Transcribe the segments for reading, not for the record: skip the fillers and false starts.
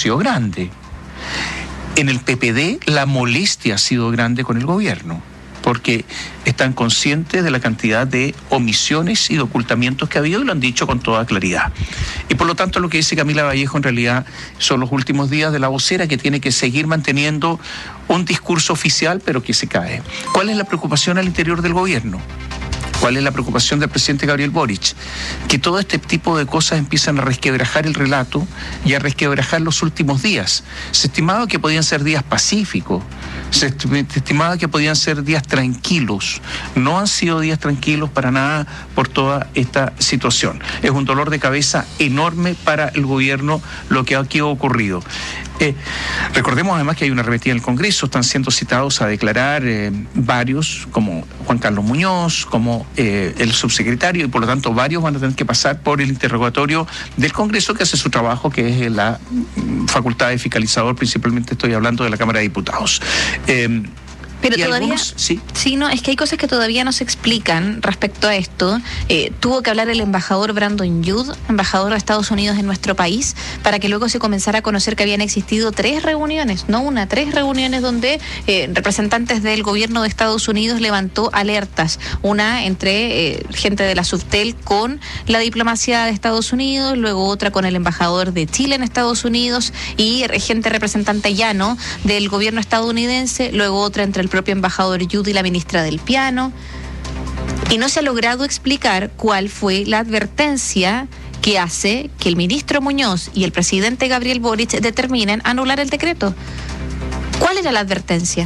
sido grande. En el PPD la molestia ha sido grande con el gobierno, porque están conscientes de la cantidad de omisiones y de ocultamientos que ha habido y lo han dicho con toda claridad. Y por lo tanto lo que dice Camila Vallejo en realidad son los últimos días de la vocera, que tiene que seguir manteniendo un discurso oficial pero que se cae. ¿Cuál es la preocupación al interior del gobierno? ¿Cuál es la preocupación del presidente Gabriel Boric? Que todo este tipo de cosas empiezan a resquebrajar el relato y a resquebrajar los últimos días. Se estimaba que podían ser días pacíficos, se estimaba que podían ser días tranquilos. No han sido días tranquilos para nada por toda esta situación. Es un dolor de cabeza enorme para el gobierno lo que aquí ha ocurrido. Recordemos además que hay una arremetida en el Congreso, están siendo citados a declarar varios, como Juan Carlos Muñoz, como el subsecretario, y por lo tanto varios van a tener que pasar por el interrogatorio del Congreso, que hace su trabajo, que es la facultad de fiscalizador, principalmente estoy hablando de la Cámara de Diputados. Pero todavía, algunos, sí, no, es que hay cosas que todavía no se explican respecto a esto. Tuvo que hablar el embajador Brandon Youd, embajador de Estados Unidos en nuestro país, para que luego se comenzara a conocer que habían existido 3 reuniones, no una, 3 reuniones donde representantes del gobierno de Estados Unidos levantó alertas. Una entre gente de la Subtel con la diplomacia de Estados Unidos, luego otra con el embajador de Chile en Estados Unidos y gente representante llano del gobierno estadounidense, luego otra entre el propio embajador Youd y la ministra del Piano, y no se ha logrado explicar cuál fue la advertencia que hace que el ministro Muñoz y el presidente Gabriel Boric determinen anular el decreto. ¿Cuál era la advertencia?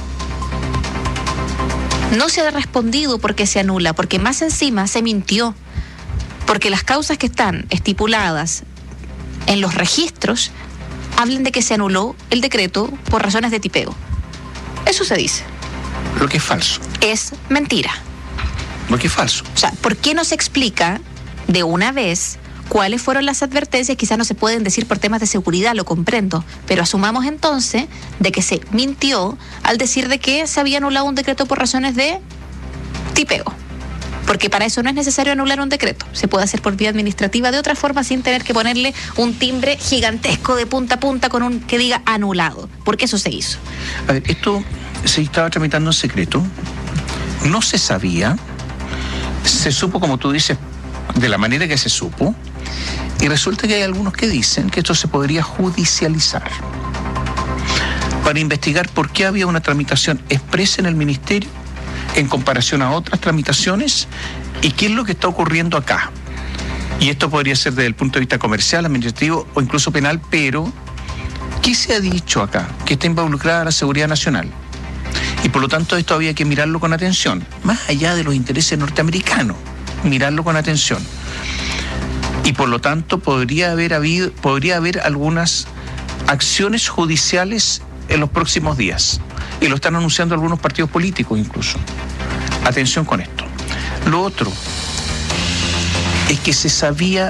No se ha respondido por qué se anula, porque más encima se mintió, porque las causas que están estipuladas en los registros hablan de que se anuló el decreto por razones de tipeo. Eso se dice. Lo que es falso. Es mentira. Lo que es falso. O sea, ¿por qué no se explica de una vez cuáles fueron las advertencias? Quizás no se pueden decir por temas de seguridad, lo comprendo, pero asumamos entonces de que se mintió al decir de que se había anulado un decreto por razones de tipeo. Porque para eso no es necesario anular un decreto. Se puede hacer por vía administrativa de otra forma sin tener que ponerle un timbre gigantesco de punta a punta con un que diga anulado. Porque eso se hizo. A ver, esto se estaba tramitando en secreto. No se sabía. Se supo, como tú dices, de la manera que se supo. Y resulta que hay algunos que dicen que esto se podría judicializar para investigar por qué había una tramitación expresa en el ministerio en comparación a otras tramitaciones y qué es lo que está ocurriendo acá. Y esto podría ser desde el punto de vista comercial, administrativo o incluso penal, pero ¿qué se ha dicho acá? Que está involucrada la seguridad nacional. Y por lo tanto esto había que mirarlo con atención, más allá de los intereses norteamericanos, mirarlo con atención. Y por lo tanto podría haber algunas acciones judiciales en los próximos días. Y lo están anunciando algunos partidos políticos incluso. Atención con esto. Lo otro es que se sabía,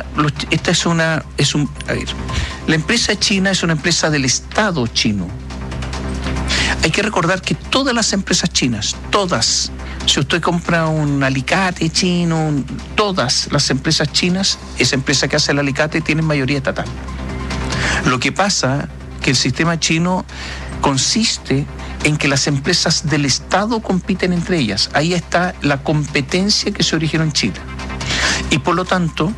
la empresa china es una empresa del Estado chino. Hay que recordar que todas las empresas chinas, todas, si usted compra un alicate chino, todas las empresas chinas, esa empresa que hace el alicate tiene mayoría estatal. Lo que pasa que el sistema chino consiste en que las empresas del Estado compiten entre ellas. Ahí está la competencia que se originó en China. Y por lo tanto,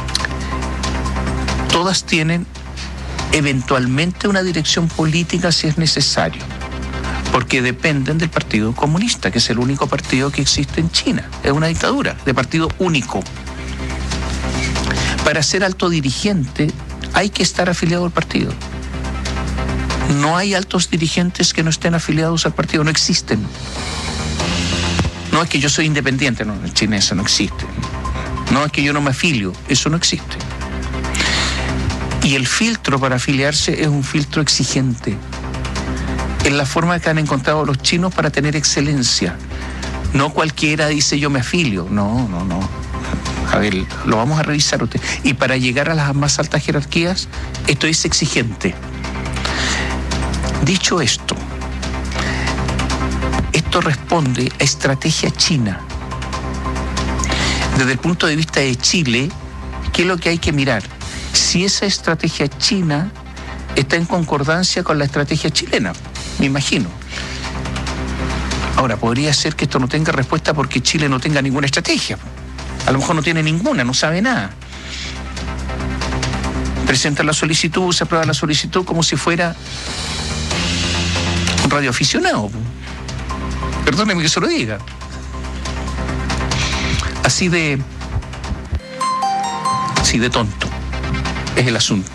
todas tienen eventualmente una dirección política si es necesario, porque dependen del Partido Comunista, que es el único partido que existe en China. Es una dictadura de partido único. Para ser alto dirigente hay que estar afiliado al partido. No hay altos dirigentes que no estén afiliados al partido, no existen. No es que yo soy independiente, no, en China eso no existe. No es que yo no me afilio, eso no existe. Y el filtro para afiliarse es un filtro exigente. Es la forma que han encontrado los chinos para tener excelencia. No cualquiera dice yo me afilio, no. A ver, lo vamos a revisar usted. Y para llegar a las más altas jerarquías, esto es exigente. Dicho esto, esto responde a estrategia china. Desde el punto de vista de Chile, ¿qué es lo que hay que mirar? Si esa estrategia china está en concordancia con la estrategia chilena, me imagino. Ahora, podría ser que esto no tenga respuesta porque Chile no tenga ninguna estrategia. A lo mejor no tiene ninguna, no sabe nada. Presenta la solicitud, se aprueba la solicitud como si fuera un radioaficionado. Perdóneme que se lo diga. Así de tonto es el asunto.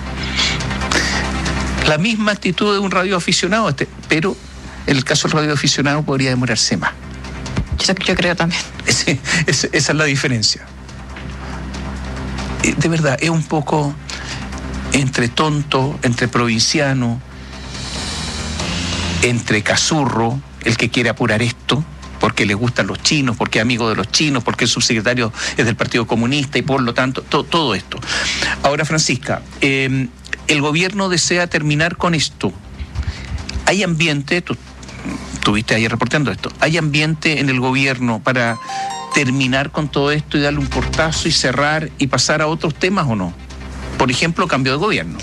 La misma actitud de un radioaficionado, pero en el caso del radioaficionado podría demorarse más. Yo creo también. Esa es la diferencia. De verdad, es un poco entre tonto, entre provinciano, entre cazurro, el que quiere apurar esto, porque le gustan los chinos, porque es amigo de los chinos, porque el subsecretario es del Partido Comunista y por lo tanto, todo esto. Ahora, Francisca, el gobierno desea terminar con esto. Hay ambiente, tú estuviste ayer reportando esto, hay ambiente en el gobierno para terminar con todo esto y darle un portazo y cerrar y pasar a otros temas, ¿o no? Por ejemplo, cambio de gobierno.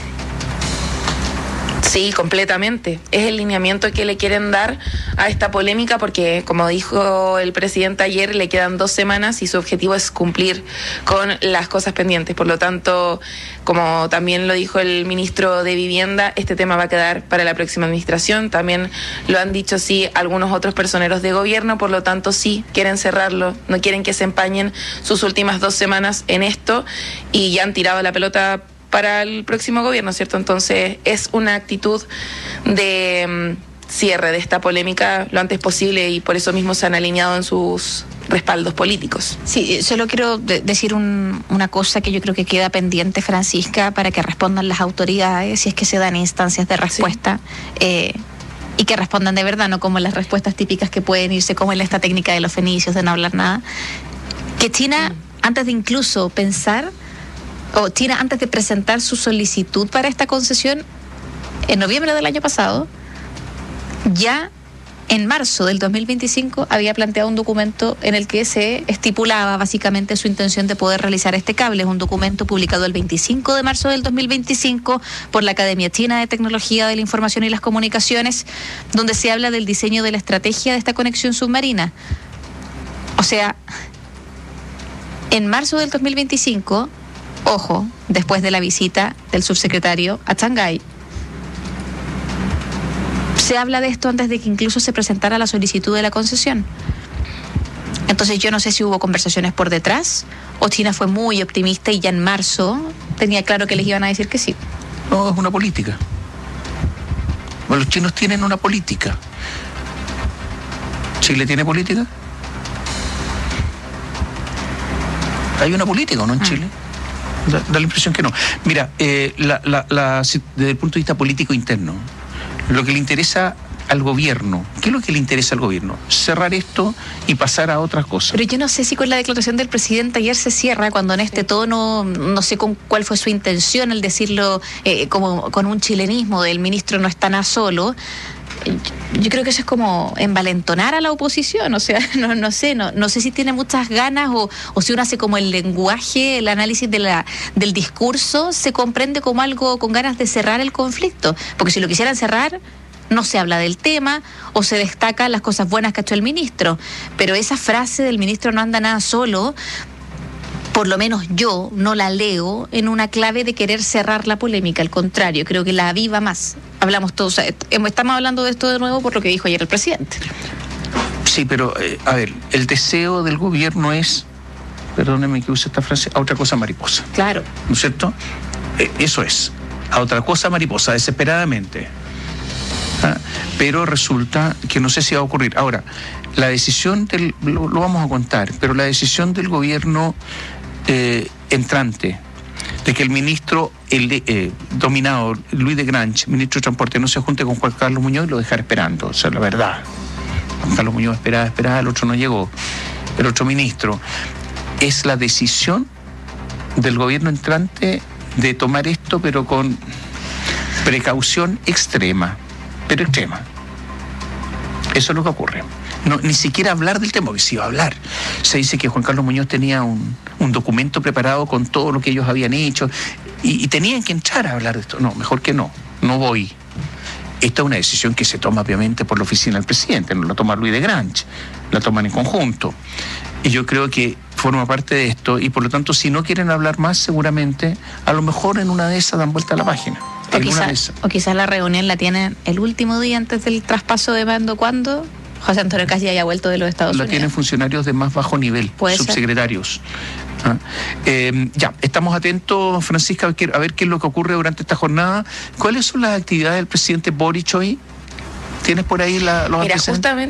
Sí, completamente. Es el lineamiento que le quieren dar a esta polémica porque, como dijo el presidente ayer, le quedan 2 semanas y su objetivo es cumplir con las cosas pendientes. Por lo tanto, como también lo dijo el ministro de Vivienda, este tema va a quedar para la próxima administración. También lo han dicho, sí, algunos otros personeros de gobierno. Por lo tanto, sí, quieren cerrarlo. No quieren que se empañen sus últimas 2 semanas en esto y ya han tirado la pelota para el próximo gobierno, ¿cierto? Entonces es una actitud de cierre de esta polémica lo antes posible y por eso mismo se han alineado en sus respaldos políticos. Sí, solo quiero decir una cosa que yo creo que queda pendiente, Francisca, para que respondan las autoridades, si es que se dan instancias de respuesta, sí. Y que respondan de verdad, no como las respuestas típicas que pueden irse como en esta técnica de los fenicios, de no hablar nada. Que China, antes de incluso pensar, o China antes de presentar su solicitud para esta concesión en noviembre del año pasado, ya en marzo del 2025 había planteado un documento en el que se estipulaba básicamente su intención de poder realizar este cable. Es un documento publicado el 25 de marzo del 2025 por la Academia China de Tecnología de la Información y las Comunicaciones, donde se habla del diseño de la estrategia de esta conexión submarina. O sea, en marzo del 2025... Ojo, después de la visita del subsecretario a Shanghái. Se habla de esto antes de que incluso se presentara la solicitud de la concesión. Entonces yo no sé si hubo conversaciones por detrás o China fue muy optimista y ya en marzo tenía claro que les iban a decir que sí. No, es una política. Bueno, los chinos tienen una política. ¿Chile tiene política? ¿Hay una política o no en Chile? Da la impresión que no. Mira, desde el punto de vista político interno, lo que le interesa al gobierno, ¿qué es lo que le interesa al gobierno? Cerrar esto y pasar a otras cosas. Pero yo no sé si con la declaración del presidente ayer se cierra, cuando en este tono, no sé con cuál fue su intención al decirlo como con un chilenismo del ministro no está nada solo. Yo creo que eso es como envalentonar a la oposición, o sea, no sé si tiene muchas ganas o si uno hace como el lenguaje, el análisis del discurso, se comprende como algo con ganas de cerrar el conflicto, porque si lo quisieran cerrar, no se habla del tema o se destacan las cosas buenas que ha hecho el ministro, pero esa frase del ministro no anda nada solo, por lo menos yo no la leo en una clave de querer cerrar la polémica, al contrario, creo que la aviva más. Hablamos todos, estamos hablando de esto de nuevo por lo que dijo ayer el presidente. Sí, pero, a ver, el deseo del gobierno es, perdóneme que use esta frase, a otra cosa mariposa. Claro. ¿No es cierto? Eso es, a otra cosa mariposa, desesperadamente. Pero resulta que no sé si va a ocurrir. Ahora, la decisión lo vamos a contar, pero la decisión del gobierno entrante de que el ministro dominado, Luis de Grange, ministro de Transporte, no se junte con Juan Carlos Muñoz y lo dejara esperando. O sea, la verdad. Juan Carlos Muñoz esperaba, el otro no llegó. El otro ministro. Es la decisión del gobierno entrante de tomar esto, pero con precaución extrema. Pero extrema. Eso es lo que ocurre. No, ni siquiera hablar del tema, porque sí iba a hablar. Se dice que Juan Carlos Muñoz tenía un documento preparado con todo lo que ellos habían hecho. y tenían que entrar a hablar de esto. No, mejor que no voy. Esta es una decisión que se toma obviamente por la oficina del presidente, no la toma Louis de Grange, la toman en conjunto. Y yo creo que forma parte de esto, y por lo tanto, si no quieren hablar más, seguramente, a lo mejor en una de esas dan vuelta a la página. O quizás la reunión la tienen el último día antes del traspaso de mando, cuando José Antonio Cast ya haya vuelto de los Estados Unidos. La tienen funcionarios de más bajo nivel, subsecretarios. Ya, estamos atentos, Francisca, a ver qué es lo que ocurre durante esta jornada. ¿Cuáles son las actividades del presidente Boric hoy? ¿Tienes por ahí los antecedentes? Justamente.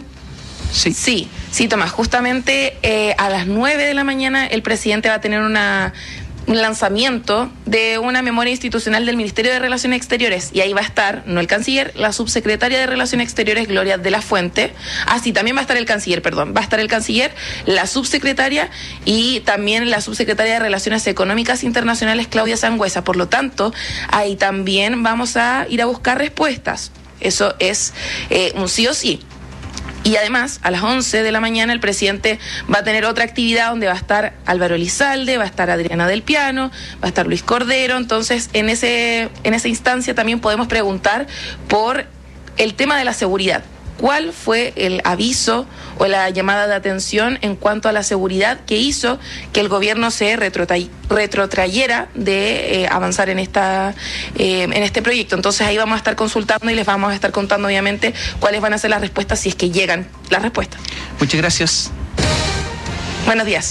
Sí, Tomás. Justamente a las 9 de la mañana el presidente va a tener un lanzamiento de una memoria institucional del Ministerio de Relaciones Exteriores, y ahí va a estar, no el canciller, la subsecretaria de Relaciones Exteriores, Gloria de la Fuente. También va a estar el canciller, va a estar el canciller, la subsecretaria y también la subsecretaria de Relaciones Económicas Internacionales, Claudia Sangüesa. Por lo tanto, ahí también vamos a ir a buscar respuestas. Eso es un sí o sí. Y además, a las 11 de la mañana el presidente va a tener otra actividad donde va a estar Álvaro Elizalde, va a estar Adriana del Piano, va a estar Luis Cordero. Entonces, en esa instancia también podemos preguntar por el tema de la seguridad. ¿Cuál fue el aviso o la llamada de atención en cuanto a la seguridad que hizo que el gobierno se retrotrayera de avanzar en este proyecto? Entonces ahí vamos a estar consultando y les vamos a estar contando obviamente cuáles van a ser las respuestas, si es que llegan las respuestas. Muchas gracias. Buenos días.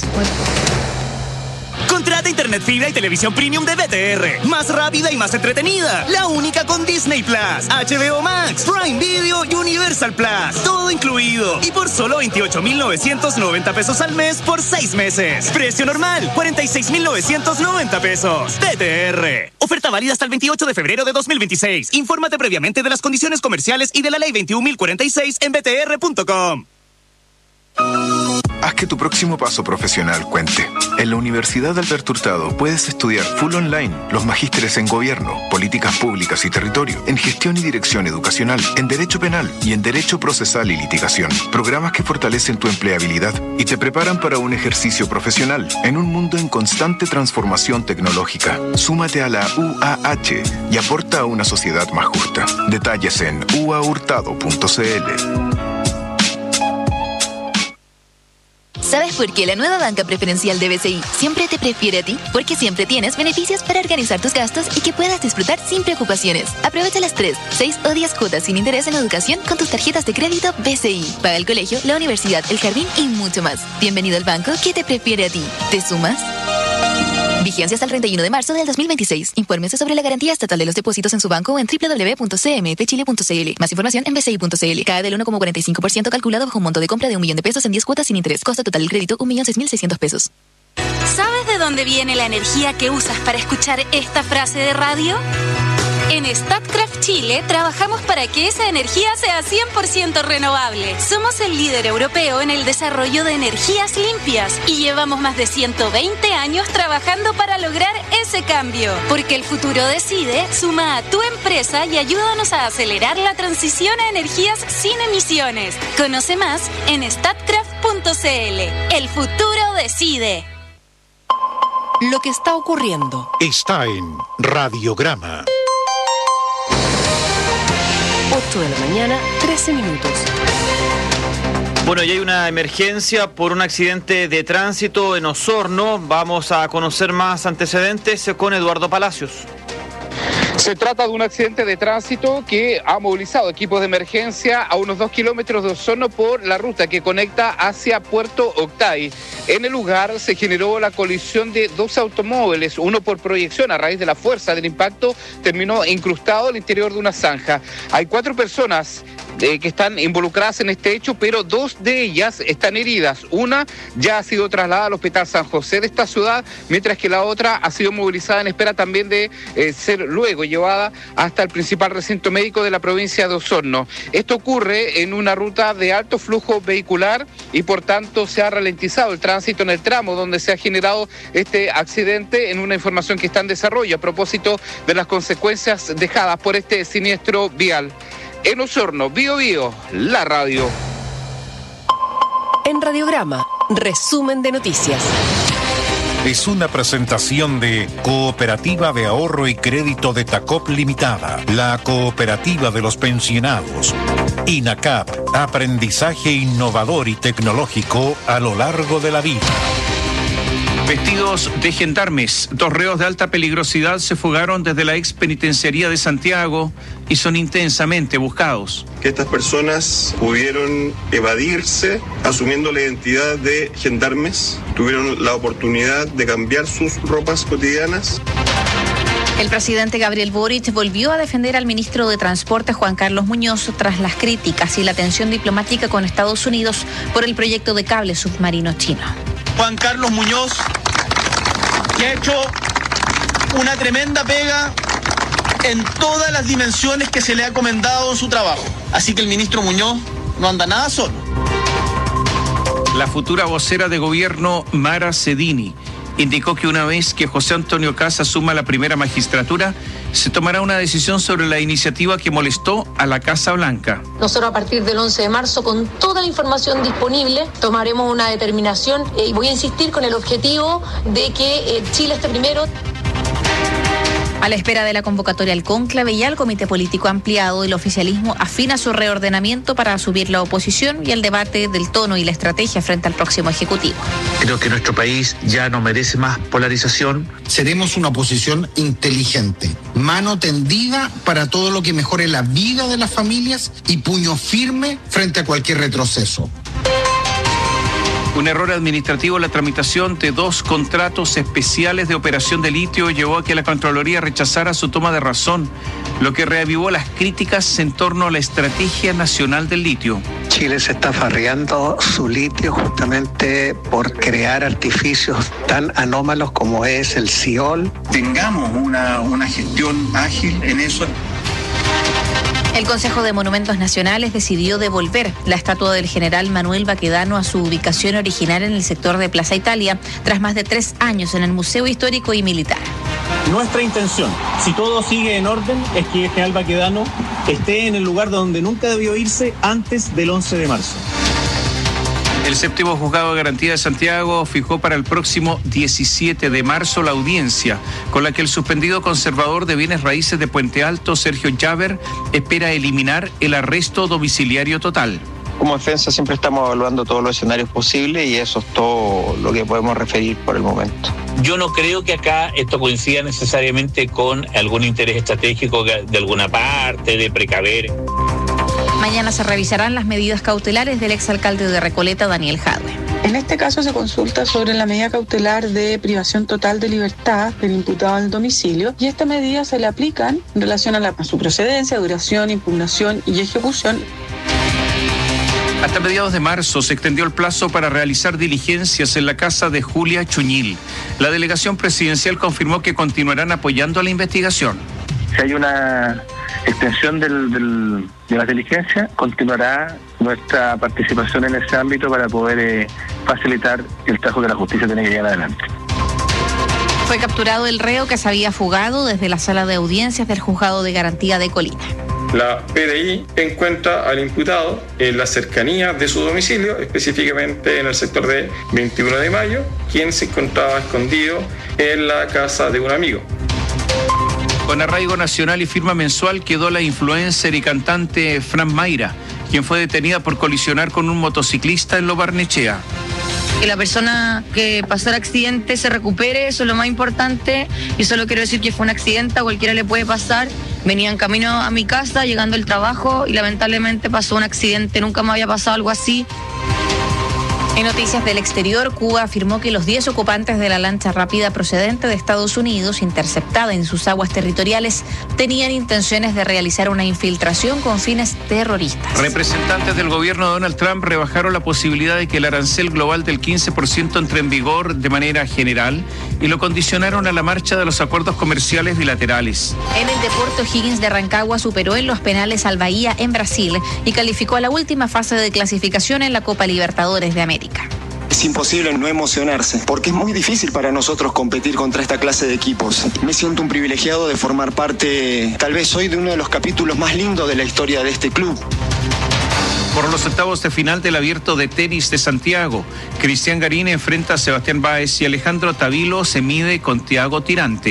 Contrata internet fibra y televisión premium de BTR. Más rápida y más entretenida. La única con Disney Plus, HBO Max, Prime Video y Universal Plus. Todo incluido. Y por solo 28,990 pesos al mes por 6 meses. Precio normal, 46,990 pesos. BTR. Oferta válida hasta el 28 de febrero de 2026. Infórmate previamente de las condiciones comerciales y de la ley 21.046 en btr.com. Haz que tu próximo paso profesional cuente. En la Universidad Alberto Hurtado puedes estudiar full online los magísteres en Gobierno, Políticas Públicas y Territorio, en Gestión y Dirección Educacional, en Derecho Penal y en Derecho Procesal y Litigación. Programas que fortalecen tu empleabilidad y te preparan para un ejercicio profesional en un mundo en constante transformación tecnológica. Súmate a la UAH y aporta a una sociedad más justa. Detalles en uahurtado.cl. ¿Sabes por qué la nueva banca preferencial de BCI siempre te prefiere a ti? Porque siempre tienes beneficios para organizar tus gastos y que puedas disfrutar sin preocupaciones. Aprovecha las 3, 6 o 10 cuotas sin interés en educación con tus tarjetas de crédito BCI. Paga el colegio, la universidad, el jardín y mucho más. Bienvenido al banco que te prefiere a ti. ¿Te sumas? Vigencia hasta el 31 de marzo del 2026. Infórmese sobre la garantía estatal de los depósitos en su banco o en www.cmfchile.cl. Más información en bci.cl. CAE del 1,45% calculado bajo un monto de compra de $1.000.000 en 10 cuotas sin interés. Costo total del crédito, 1.006.600 pesos. ¿Sabes de dónde viene la energía que usas para escuchar esta frase de radio? En Statkraft Chile trabajamos para que esa energía sea 100% renovable. Somos el líder europeo en el desarrollo de energías limpias y llevamos más de 120 años trabajando para lograr ese cambio. Porque el futuro decide, suma a tu empresa y ayúdanos a acelerar la transición a energías sin emisiones. Conoce más en statkraft.cl. El futuro decide. Lo que está ocurriendo está en Radiograma. 8 de la mañana, 13 minutos. Bueno, y hay una emergencia por un accidente de tránsito en Osorno. Vamos a conocer más antecedentes con Eduardo Palacios. Se trata de un accidente de tránsito que ha movilizado equipos de emergencia a unos 2 kilómetros de Osorno por la ruta que conecta hacia Puerto Octay. En el lugar se generó la colisión de 2 automóviles, uno por proyección a raíz de la fuerza del impacto terminó incrustado al interior de una zanja. Hay 4 personas que están involucradas en este hecho, pero 2 de ellas están heridas. Una ya ha sido trasladada al Hospital San José de esta ciudad, mientras que la otra ha sido movilizada en espera también de ser luego llevada hasta el principal recinto médico de la provincia de Osorno. Esto ocurre en una ruta de alto flujo vehicular y por tanto se ha ralentizado el tránsito en el tramo donde se ha generado este accidente, en una información que está en desarrollo a propósito de las consecuencias dejadas por este siniestro vial. En Osorno, Bío Bío, la radio. En Radiograma, resumen de noticias. es una presentación de Cooperativa de Ahorro y Crédito de Tacop Limitada, la cooperativa de los pensionados. INACAP, aprendizaje innovador y tecnológico a lo largo de la vida. Vestidos de gendarmes, 2 reos de alta peligrosidad se fugaron desde la ex penitenciaría de Santiago y son intensamente buscados. Que estas personas pudieron evadirse asumiendo la identidad de gendarmes, tuvieron la oportunidad de cambiar sus ropas cotidianas. El presidente Gabriel Boric volvió a defender al ministro de Transporte Juan Carlos Muñoz tras las críticas y la tensión diplomática con Estados Unidos por el proyecto de cable submarino chino. Juan Carlos Muñoz, que ha hecho una tremenda pega en todas las dimensiones que se le ha encomendado en su trabajo. Así que el ministro Muñoz no anda nada solo. La futura vocera de gobierno, Mara Cedini, indicó que una vez que José Antonio Kast asuma la primera magistratura, se tomará una decisión sobre la iniciativa que molestó a la Casa Blanca. Nosotros a partir del 11 de marzo, con toda la información disponible, tomaremos una determinación y voy a insistir con el objetivo de que Chile esté primero. A la espera de la convocatoria al cónclave y al comité político ampliado, el oficialismo afina su reordenamiento para asumir la oposición y el debate del tono y la estrategia frente al próximo ejecutivo. Creo que nuestro país ya no merece más polarización. Seremos una oposición inteligente, mano tendida para todo lo que mejore la vida de las familias y puño firme frente a cualquier retroceso. Un error administrativo en la tramitación de 2 contratos especiales de operación de litio llevó a que la Contraloría rechazara su toma de razón, lo que reavivó las críticas en torno a la Estrategia Nacional del Litio. Chile se está farreando su litio justamente por crear artificios tan anómalos como es el Ciol. Tengamos una gestión ágil en eso. El Consejo de Monumentos Nacionales decidió devolver la estatua del general Manuel Baquedano a su ubicación original en el sector de Plaza Italia, tras más de 3 años en el Museo Histórico y Militar. Nuestra intención, si todo sigue en orden, es que el general Baquedano esté en el lugar donde nunca debió irse antes del 11 de marzo. El 7º Juzgado de Garantía de Santiago fijó para el próximo 17 de marzo la audiencia con la que el suspendido conservador de bienes raíces de Puente Alto, Sergio Llaver, espera eliminar el arresto domiciliario total. Como defensa siempre estamos evaluando todos los escenarios posibles y eso es todo lo que podemos referir por el momento. Yo no creo que acá esto coincida necesariamente con algún interés estratégico de alguna parte, de precaver. Mañana se revisarán las medidas cautelares del exalcalde de Recoleta, Daniel Jadwe. En este caso se consulta sobre la medida cautelar de privación total de libertad del imputado al domicilio y esta medida se le aplican en relación a su procedencia, duración, impugnación y ejecución. Hasta mediados de marzo se extendió el plazo para realizar diligencias en la casa de Julia Chuñil. La delegación presidencial confirmó que continuarán apoyando la investigación. Si hay una extensión de las diligencias, continuará nuestra participación en ese ámbito para poder facilitar el trabajo que la justicia tiene que llevar adelante. Fue capturado el reo que se había fugado desde la sala de audiencias del Juzgado de Garantía de Colina. La PDI encuentra al imputado en la cercanía de su domicilio, específicamente en el sector de 21 de Mayo, quien se encontraba escondido en la casa de un amigo. Con arraigo nacional y firma mensual quedó la influencer y cantante Fran Mayra, quien fue detenida por colisionar con un motociclista en Lo Barnechea. Que la persona que pasó el accidente se recupere, eso es lo más importante. Y solo quiero decir que fue un accidente, a cualquiera le puede pasar. Venía en camino a mi casa, llegando al trabajo y lamentablemente pasó un accidente. Nunca me había pasado algo así. En noticias del exterior, Cuba afirmó que los 10 ocupantes de la lancha rápida procedente de Estados Unidos, interceptada en sus aguas territoriales, tenían intenciones de realizar una infiltración con fines terroristas. Representantes del gobierno de Donald Trump rebajaron la posibilidad de que el arancel global del 15% entre en vigor de manera general y lo condicionaron a la marcha de los acuerdos comerciales bilaterales. En el deporte, O'Higgins de Rancagua superó en los penales al Bahía en Brasil y calificó a la última fase de clasificación en la Copa Libertadores de América. Es imposible no emocionarse, porque es muy difícil para nosotros competir contra esta clase de equipos. Me siento un privilegiado de formar parte, tal vez hoy, de uno de los capítulos más lindos de la historia de este club. Por los octavos de final del Abierto de Tenis de Santiago, Cristian Garín enfrenta a Sebastián Báez y Alejandro Tavilo se mide con Thiago Tirante.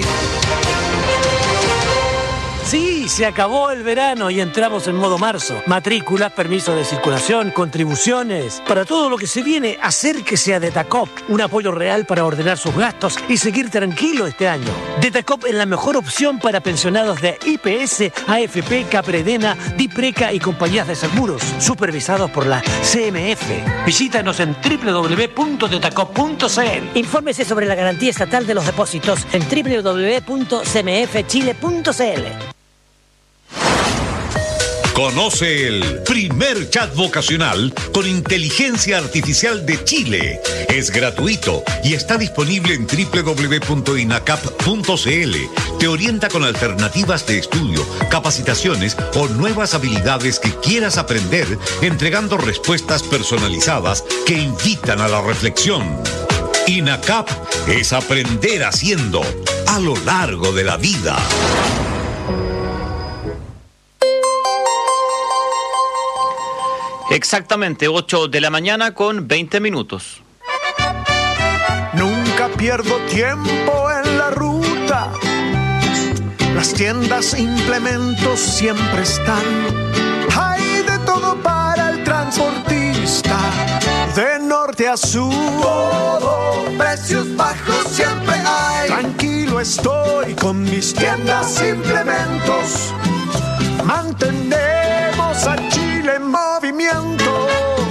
Sí, se acabó el verano y entramos en modo marzo. Matrículas, permisos de circulación, contribuciones. Para todo lo que se viene, acérquese a Detacop. Un apoyo real para ordenar sus gastos y seguir tranquilo este año. Detacop es la mejor opción para pensionados de IPS, AFP, Capredena, Dipreca y compañías de seguros, supervisados por la CMF. Visítanos en www.detacop.cl. Infórmese sobre la garantía estatal de los depósitos en www.cmfchile.cl. Conoce el primer chat vocacional con inteligencia artificial de Chile. Es gratuito y está disponible en www.inacap.cl. Te orienta con alternativas de estudio, capacitaciones o nuevas habilidades que quieras aprender, entregando respuestas personalizadas que invitan a la reflexión. INACAP es aprender haciendo a lo largo de la vida. Exactamente, 8 de la mañana con 20 minutos. Nunca pierdo tiempo en la ruta. Las tiendas e implementos siempre están. Hay de todo para el transportista. De norte a sur, todo, precios bajos siempre hay. Tranquilo estoy con mis tiendas e implementos. Mantenemos a Chile en movimiento.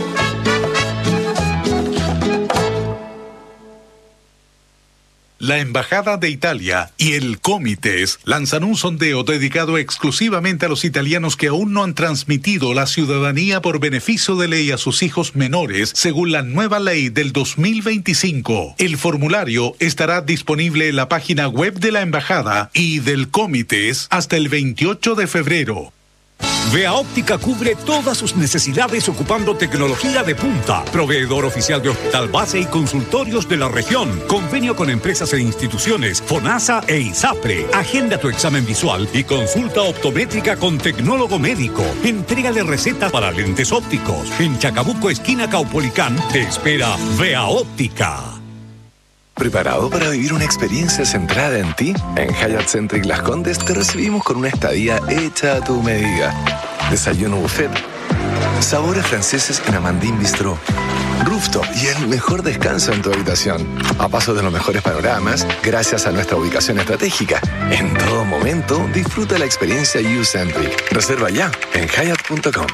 La Embajada de Italia y el Comites lanzan un sondeo dedicado exclusivamente a los italianos que aún no han transmitido la ciudadanía por beneficio de ley a sus hijos menores, según la nueva ley del 2025. El formulario estará disponible en la página web de la Embajada y del Comites hasta el 28 de febrero. Vea Óptica cubre todas sus necesidades ocupando tecnología de punta. Proveedor oficial de hospital base y consultorios de la región. Convenio con empresas e instituciones, FONASA e ISAPRE. Agenda tu examen visual y consulta optométrica con tecnólogo médico. Entrega de recetas para lentes ópticos. En Chacabuco, esquina Caupolicán, te espera Vea Óptica. ¿Preparado para vivir una experiencia centrada en ti? En Hyatt Centric Las Condes te recibimos con una estadía hecha a tu medida. Desayuno buffet, sabores franceses en Amandine Bistro, rooftop y el mejor descanso en tu habitación. A paso de los mejores panoramas, gracias a nuestra ubicación estratégica. En todo momento, disfruta la experiencia U-Centric. Reserva ya en Hyatt.com.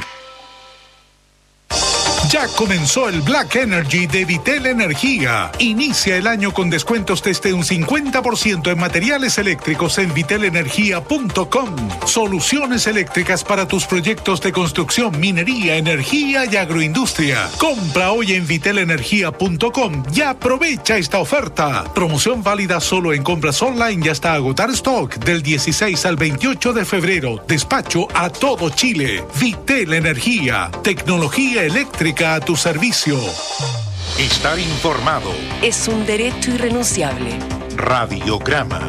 Ya comenzó el Black Energy de Vitel Energía. Inicia el año con descuentos desde un 50% en materiales eléctricos en vitelenergia.com. Soluciones eléctricas para tus proyectos de construcción, minería, energía y agroindustria. Compra hoy en vitelenergia.com y aprovecha esta oferta. Promoción válida solo en compras online y hasta agotar stock del 16 al 28 de febrero. Despacho a todo Chile. Vitel Energía. Tecnología eléctrica a tu servicio. Estar informado es un derecho irrenunciable. Radiograma.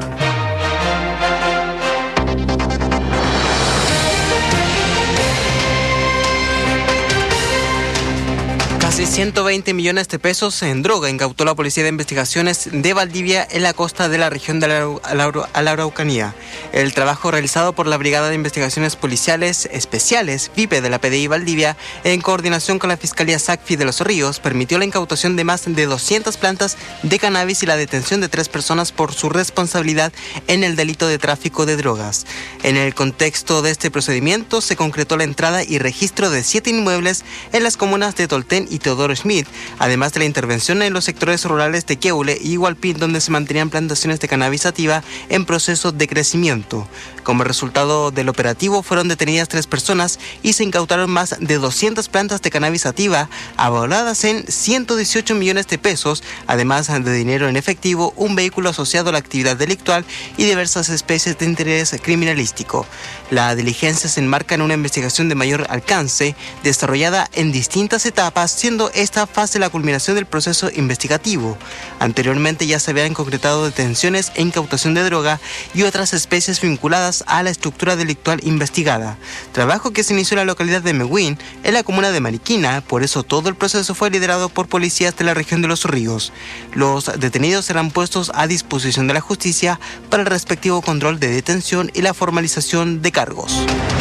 Casi 120 millones de pesos en droga incautó la Policía de Investigaciones de Valdivia en la costa de la región de la Araucanía. El trabajo realizado por la Brigada de Investigaciones Policiales Especiales, VIPE de la PDI Valdivia, en coordinación con la Fiscalía SACFI de Los Ríos, permitió la incautación de más de 200 plantas de cannabis y la detención de 3 personas por su responsabilidad en el delito de tráfico de drogas. En el contexto de este procedimiento, se concretó la entrada y registro de 7 inmuebles en las comunas de Tolten y Teodoro Schmidt, además de la intervención en los sectores rurales de Queule y Hualpín, donde se mantenían plantaciones de cannabis sativa en proceso de crecimiento. Como resultado del operativo, fueron detenidas 3 personas y se incautaron más de 200 plantas de cannabis sativa, avaladas en 118 millones de pesos, además de dinero en efectivo, un vehículo asociado a la actividad delictual y diversas especies de interés criminalístico. La diligencia se enmarca en una investigación de mayor alcance, desarrollada en distintas etapas, siendo siendo esta fase la culminación del proceso investigativo. Anteriormente ya se habían concretado detenciones e incautación de droga y otras especies vinculadas a la estructura delictual investigada. Trabajo que se inició en la localidad de Mehuín, en la comuna de Mariquina, por eso todo el proceso fue liderado por policías de la región de Los Ríos. Los detenidos serán puestos a disposición de la justicia para el respectivo control de detención y la formalización de cargos.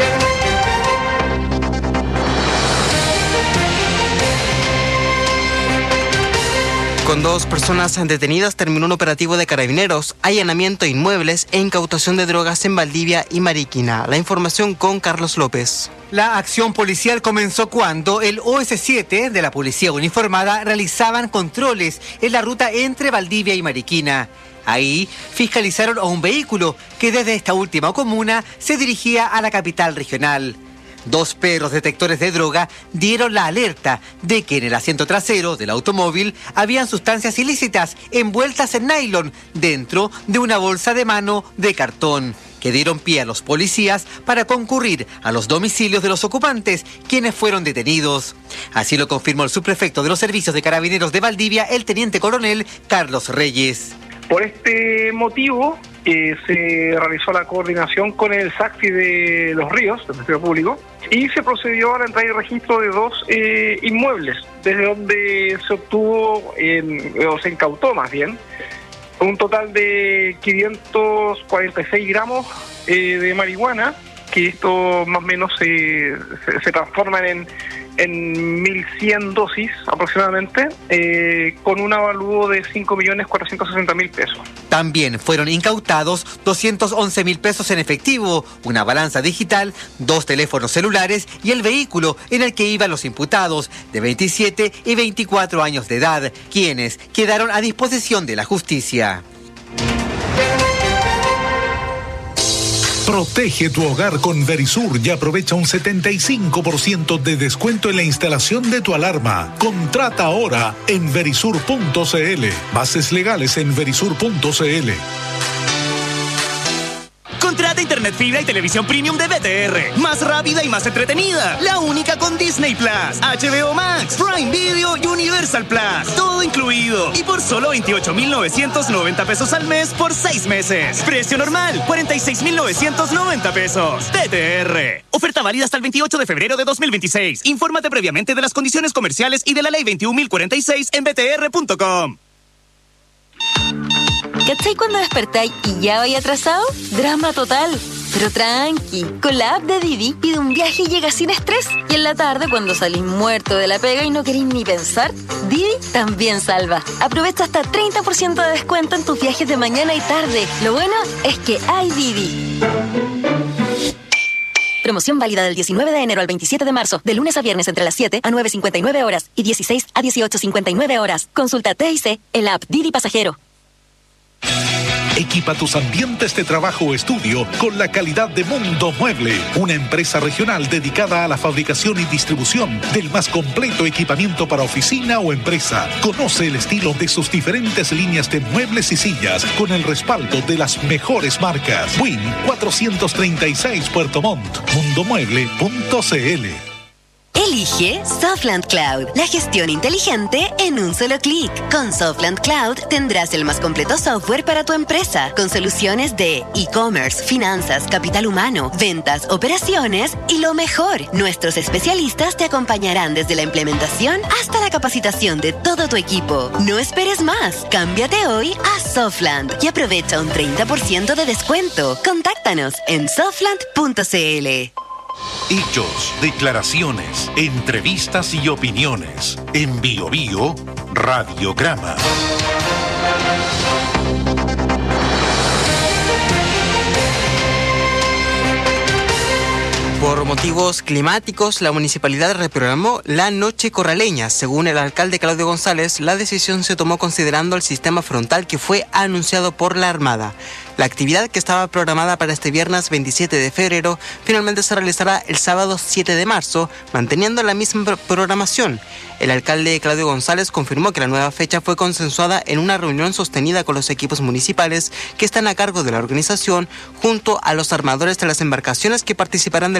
Con 2 personas detenidas terminó un operativo de carabineros, allanamiento de inmuebles e incautación de drogas en Valdivia y Mariquina. La información con Carlos López. La acción policial comenzó cuando el OS7 de la Policía Uniformada realizaban controles en la ruta entre Valdivia y Mariquina. Ahí fiscalizaron a un vehículo que desde esta última comuna se dirigía a la capital regional. 2 perros detectores de droga dieron la alerta de que en el asiento trasero del automóvil habían sustancias ilícitas envueltas en nylon dentro de una bolsa de mano de cartón, que dieron pie a los policías para concurrir a los domicilios de los ocupantes, quienes fueron detenidos. Así lo confirmó el subprefecto de los servicios de carabineros de Valdivia, el teniente coronel Carlos Reyes. Por este motivo se realizó la coordinación con el SACFI de Los Ríos, del Ministerio Público, y se procedió a la entrada y registro de 2 inmuebles, desde donde se obtuvo, o se incautó más bien, un total de 546 gramos de marihuana, que esto más o menos se transforma en 1.100 dosis aproximadamente, con un avalúo de 5.460.000 pesos. También fueron incautados 211.000 pesos en efectivo, una balanza digital, 2 teléfonos celulares y el vehículo en el que iban los imputados de 27 y 24 años de edad, quienes quedaron a disposición de la justicia. Protege tu hogar con Verisur y aprovecha un 75% de descuento en la instalación de tu alarma. Contrata ahora en verisur.cl. Bases legales en verisur.cl. Contrata internet fibra y televisión premium de BTR. Más rápida y más entretenida. La única con Disney Plus, HBO Max, Prime Video y Universal Plus. Todo incluido. Y por solo 28.990 pesos al mes por 6 meses. Precio normal, 46.990 pesos. BTR. Oferta válida hasta el 28 de febrero de 2026. Infórmate previamente de las condiciones comerciales y de la ley 21.046 en btr.com. ¿Cachai cuando despertáis y ya vais atrasado? Drama total. Pero tranqui, con la app de Didi pide un viaje y llega sin estrés. Y en la tarde, cuando salís muerto de la pega y no queréis ni pensar, Didi también salva. Aprovecha hasta 30% de descuento en tus viajes de mañana y tarde. Lo bueno es que hay Didi. Promoción válida del 19 de enero al 27 de marzo, de lunes a viernes entre las 7 a 9:59 horas y 16 a 18:59 horas. Consulta TIC, el app Didi Pasajero. Equipa tus ambientes de trabajo o estudio con la calidad de Mundo Mueble, una empresa regional dedicada a la fabricación y distribución del más completo equipamiento para oficina o empresa. Conoce el estilo de sus diferentes líneas de muebles y sillas con el respaldo de las mejores marcas. Win 436 Puerto Montt, mundomueble.cl. Elige Softland Cloud, la gestión inteligente en un solo clic. Con Softland Cloud tendrás el más completo software para tu empresa, con soluciones de e-commerce, finanzas, capital humano, ventas, operaciones y lo mejor. Nuestros especialistas te acompañarán desde la implementación hasta la capacitación de todo tu equipo. No esperes más. Cámbiate hoy a Softland y aprovecha un 30% de descuento. Contáctanos en softland.cl. Hechos, declaraciones, entrevistas y opiniones. En Bio Bio, Radiograma. Por motivos climáticos, la municipalidad reprogramó la Noche Corraleña. Según el alcalde Claudio González, la decisión se tomó considerando el sistema frontal que fue anunciado por la Armada. La actividad, que estaba programada para este viernes 27 de febrero, finalmente se realizará el sábado 7 de marzo, manteniendo la misma programación. El alcalde Claudio González confirmó que la nueva fecha fue consensuada en una reunión sostenida con los equipos municipales que están a cargo de la organización, junto a los armadores de las embarcaciones que participarán del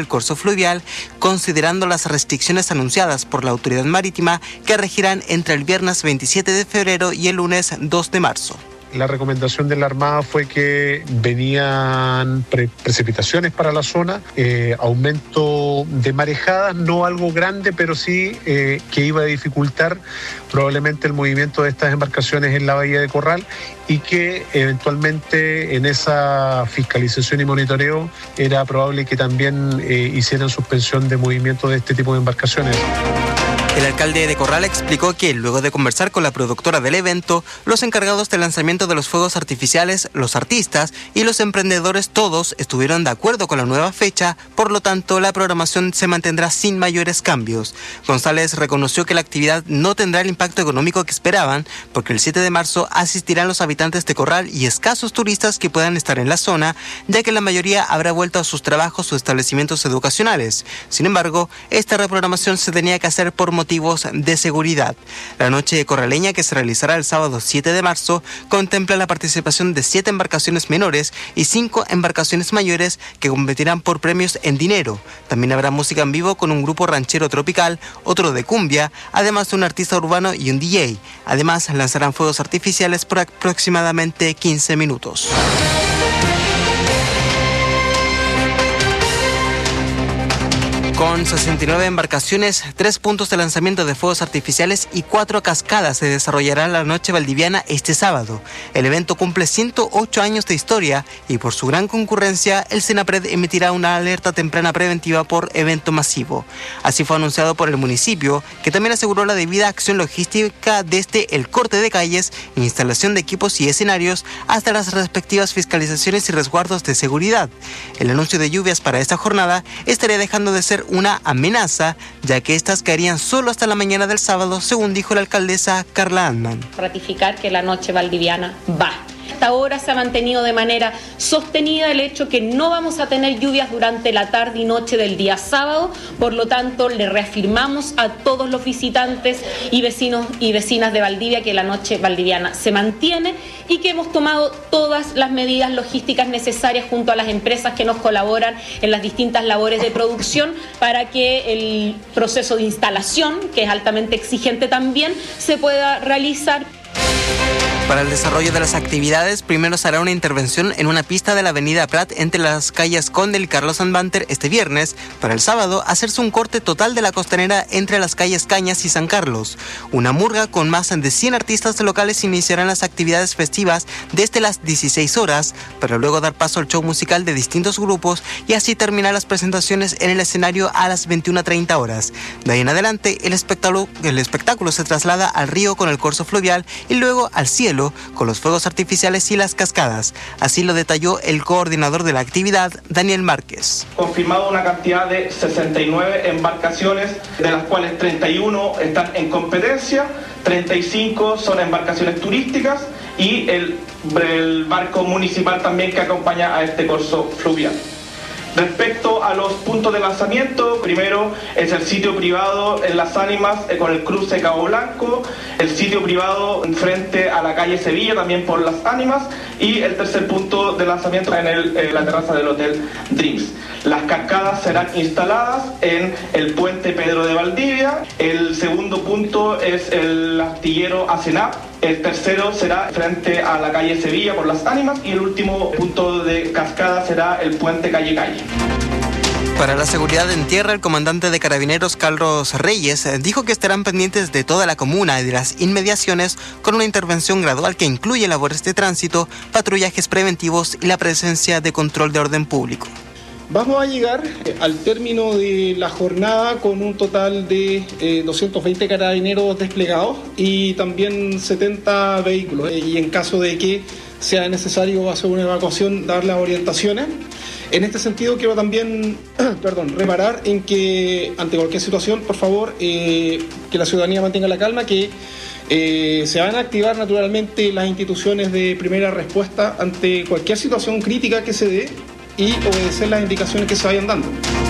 corso fluvial, considerando las restricciones anunciadas por la autoridad marítima que regirán entre el viernes 27 de febrero y el lunes 2 de marzo. La recomendación de la Armada fue que venían precipitaciones para la zona, aumento de marejadas, no algo grande, pero sí que iba a dificultar probablemente el movimiento de estas embarcaciones en la bahía de Corral y que eventualmente en esa fiscalización y monitoreo era probable que también hicieran suspensión de movimiento de este tipo de embarcaciones. El alcalde de Corral explicó que, luego de conversar con la productora del evento, los encargados del lanzamiento de los fuegos artificiales, los artistas y los emprendedores todos estuvieron de acuerdo con la nueva fecha, por lo tanto la programación se mantendrá sin mayores cambios. González reconoció que la actividad no tendrá el impacto económico que esperaban, porque el 7 de marzo asistirán los habitantes de Corral y escasos turistas que puedan estar en la zona, ya que la mayoría habrá vuelto a sus trabajos o establecimientos educacionales. Sin embargo, esta reprogramación se tenía que hacer por motivos de seguridad. La noche corraleña, que se realizará el sábado 7 de marzo, contempla la participación de 7 embarcaciones menores y 5 embarcaciones mayores que competirán por premios en dinero. También habrá música en vivo con un grupo ranchero tropical, otro de cumbia, además de un artista urbano y un DJ. Además, lanzarán fuegos artificiales por aproximadamente 15 minutos. Con 69 embarcaciones, 3 puntos de lanzamiento de fuegos artificiales y 4 cascadas se desarrollará la noche valdiviana este sábado. El evento cumple 108 años de historia y por su gran concurrencia, el Senapred emitirá una alerta temprana preventiva por evento masivo. Así fue anunciado por el municipio, que también aseguró la debida acción logística desde el corte de calles, instalación de equipos y escenarios, hasta las respectivas fiscalizaciones y resguardos de seguridad. El anuncio de lluvias para esta jornada estaría dejando de ser una amenaza, ya que estas caerían solo hasta la mañana del sábado, según dijo la alcaldesa Carla Antman. Ratificar que la noche valdiviana va. Hasta ahora se ha mantenido de manera sostenida el hecho que no vamos a tener lluvias durante la tarde y noche del día sábado, por lo tanto le reafirmamos a todos los visitantes y vecinos y vecinas de Valdivia que la noche valdiviana se mantiene y que hemos tomado todas las medidas logísticas necesarias junto a las empresas que nos colaboran en las distintas labores de producción para que el proceso de instalación, que es altamente exigente también, se pueda realizar. Para el desarrollo de las actividades, primero se hará una intervención en una pista de la avenida Prat entre las calles Condel y Carlos Anbanter este viernes. Para el sábado, hacerse un corte total de la costanera entre las calles Cañas y San Carlos. Una murga con más de 100 artistas locales iniciarán las actividades festivas desde las 16 horas, para luego dar paso al show musical de distintos grupos y así terminar las presentaciones en el escenario a las 21:30 horas. De ahí en adelante, el espectáculo se traslada al río con el corso fluvial y luego al cielo con los fuegos artificiales y las cascadas. Así lo detalló el coordinador de la actividad, Daniel Márquez. Confirmado una cantidad de 69 embarcaciones, de las cuales 31 están en competencia, 35 son embarcaciones turísticas y el barco municipal también que acompaña a este corso fluvial. Respecto a los puntos de lanzamiento, primero es el sitio privado en Las Ánimas con el cruce Cabo Blanco, el sitio privado frente a la calle Sevilla también por Las Ánimas y el tercer punto de lanzamiento en la terraza del Hotel Dreams. Las cascadas serán instaladas en el puente Pedro de Valdivia, el segundo punto es el astillero Acenap, el tercero será frente a la calle Sevilla por Las Ánimas y el último punto de cascada será el puente Calle Calle. Para la seguridad en tierra, el comandante de Carabineros, Carlos Reyes, dijo que estarán pendientes de toda la comuna y de las inmediaciones con una intervención gradual que incluye labores de tránsito, patrullajes preventivos y la presencia de control de orden público. Vamos a llegar al término de la jornada con un total de 220 carabineros desplegados y también 70 vehículos. Y en caso de que sea necesario hacer una evacuación, dar las orientaciones. En este sentido quiero también reparar en que ante cualquier situación, por favor, que la ciudadanía mantenga la calma, que se van a activar naturalmente las instituciones de primera respuesta ante cualquier situación crítica que se dé y obedecer las indicaciones que se vayan dando.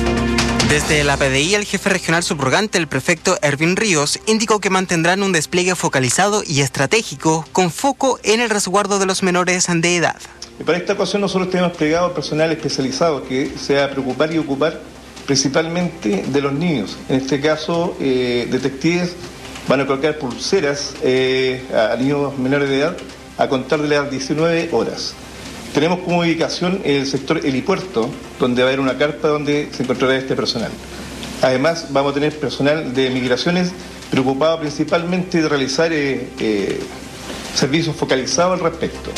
Desde la PDI, el jefe regional subrogante, el prefecto Ervin Ríos, indicó que mantendrán un despliegue focalizado y estratégico con foco en el resguardo de los menores de edad. Y para esta ocasión nosotros tenemos desplegado personal especializado que se va a preocupar y ocupar principalmente de los niños. En este caso, detectives van a colocar pulseras a niños menores de edad a contar de las 19 horas. Tenemos como ubicación el sector helipuerto, donde va a haber una carpa donde se encontrará este personal. Además, vamos a tener personal de migraciones preocupado principalmente de realizar servicios focalizados al respecto.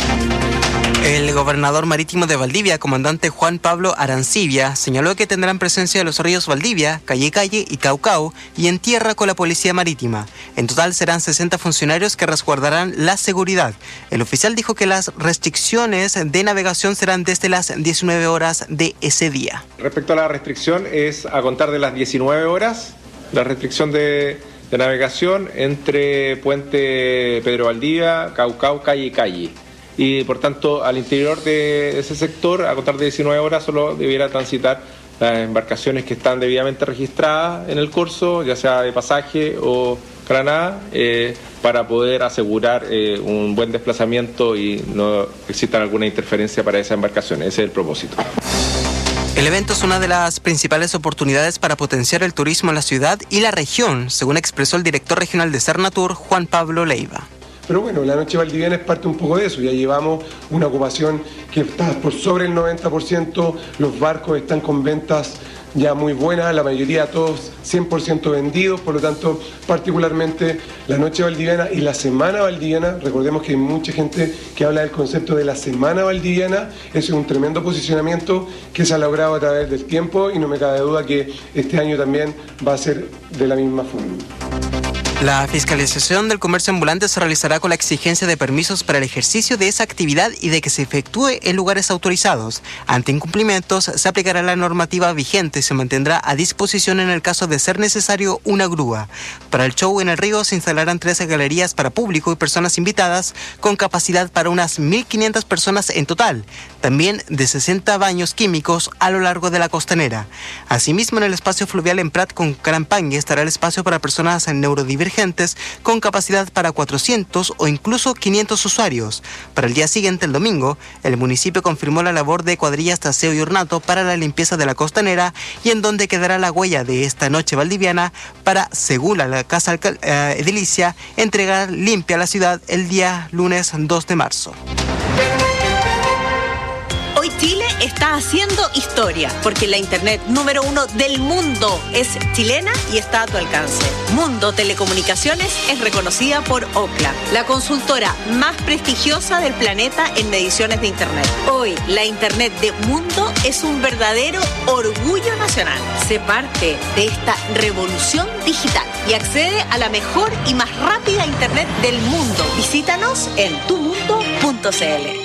El gobernador marítimo de Valdivia, comandante Juan Pablo Arancibia, señaló que tendrán presencia de los ríos Valdivia, Calle y Caucao y en tierra con la policía marítima. En total serán 60 funcionarios que resguardarán la seguridad. El oficial dijo que las restricciones de navegación serán desde las 19 horas de ese día. Respecto a la restricción, es a contar de las 19 horas, la restricción de navegación entre Puente Pedro Valdivia, Caucao, Calle. Y por tanto, al interior de ese sector, a contar de 19 horas, solo debiera transitar las embarcaciones que están debidamente registradas en el curso, ya sea de pasaje o granada, para poder asegurar un buen desplazamiento y no exista alguna interferencia para esas embarcaciones. Ese es el propósito. El evento es una de las principales oportunidades para potenciar el turismo en la ciudad y la región, según expresó el director regional de Cernatur, Juan Pablo Leiva. Pero bueno, la noche valdiviana es parte un poco de eso. Ya llevamos una ocupación que está por sobre el 90%, los barcos están con ventas ya muy buenas, la mayoría todos 100% vendidos, por lo tanto, particularmente la noche valdiviana y la semana valdiviana, recordemos que hay mucha gente que habla del concepto de la semana valdiviana, eso es un tremendo posicionamiento que se ha logrado a través del tiempo y no me cabe duda que este año también va a ser de la misma forma. La fiscalización del comercio ambulante se realizará con la exigencia de permisos para el ejercicio de esa actividad y de que se efectúe en lugares autorizados. Ante incumplimientos, se aplicará la normativa vigente y se mantendrá a disposición en el caso de ser necesario una grúa. Para el show en el río se instalarán 13 galerías para público y personas invitadas con capacidad para unas 1.500 personas en total. También de 60 baños químicos a lo largo de la costanera. Asimismo, en el espacio fluvial en Prat con Carampangue estará el espacio para personas neurodivergentes con capacidad para 400 o incluso 500 usuarios. Para el día siguiente, el domingo, el municipio confirmó la labor de cuadrillas de aseo y ornato para la limpieza de la costanera y en donde quedará la huella de esta noche valdiviana para, según la Casa Edilicia, entregar limpia la ciudad el día lunes 2 de marzo. Hoy Chile está haciendo historia porque la internet número 1 del mundo es chilena y está a tu alcance. Mundo Telecomunicaciones es reconocida por Ookla, la consultora más prestigiosa del planeta en mediciones de internet. Hoy la internet de Mundo es un verdadero orgullo nacional. Sé parte de esta revolución digital y accede a la mejor y más rápida internet del mundo. Visítanos en tumundo.cl.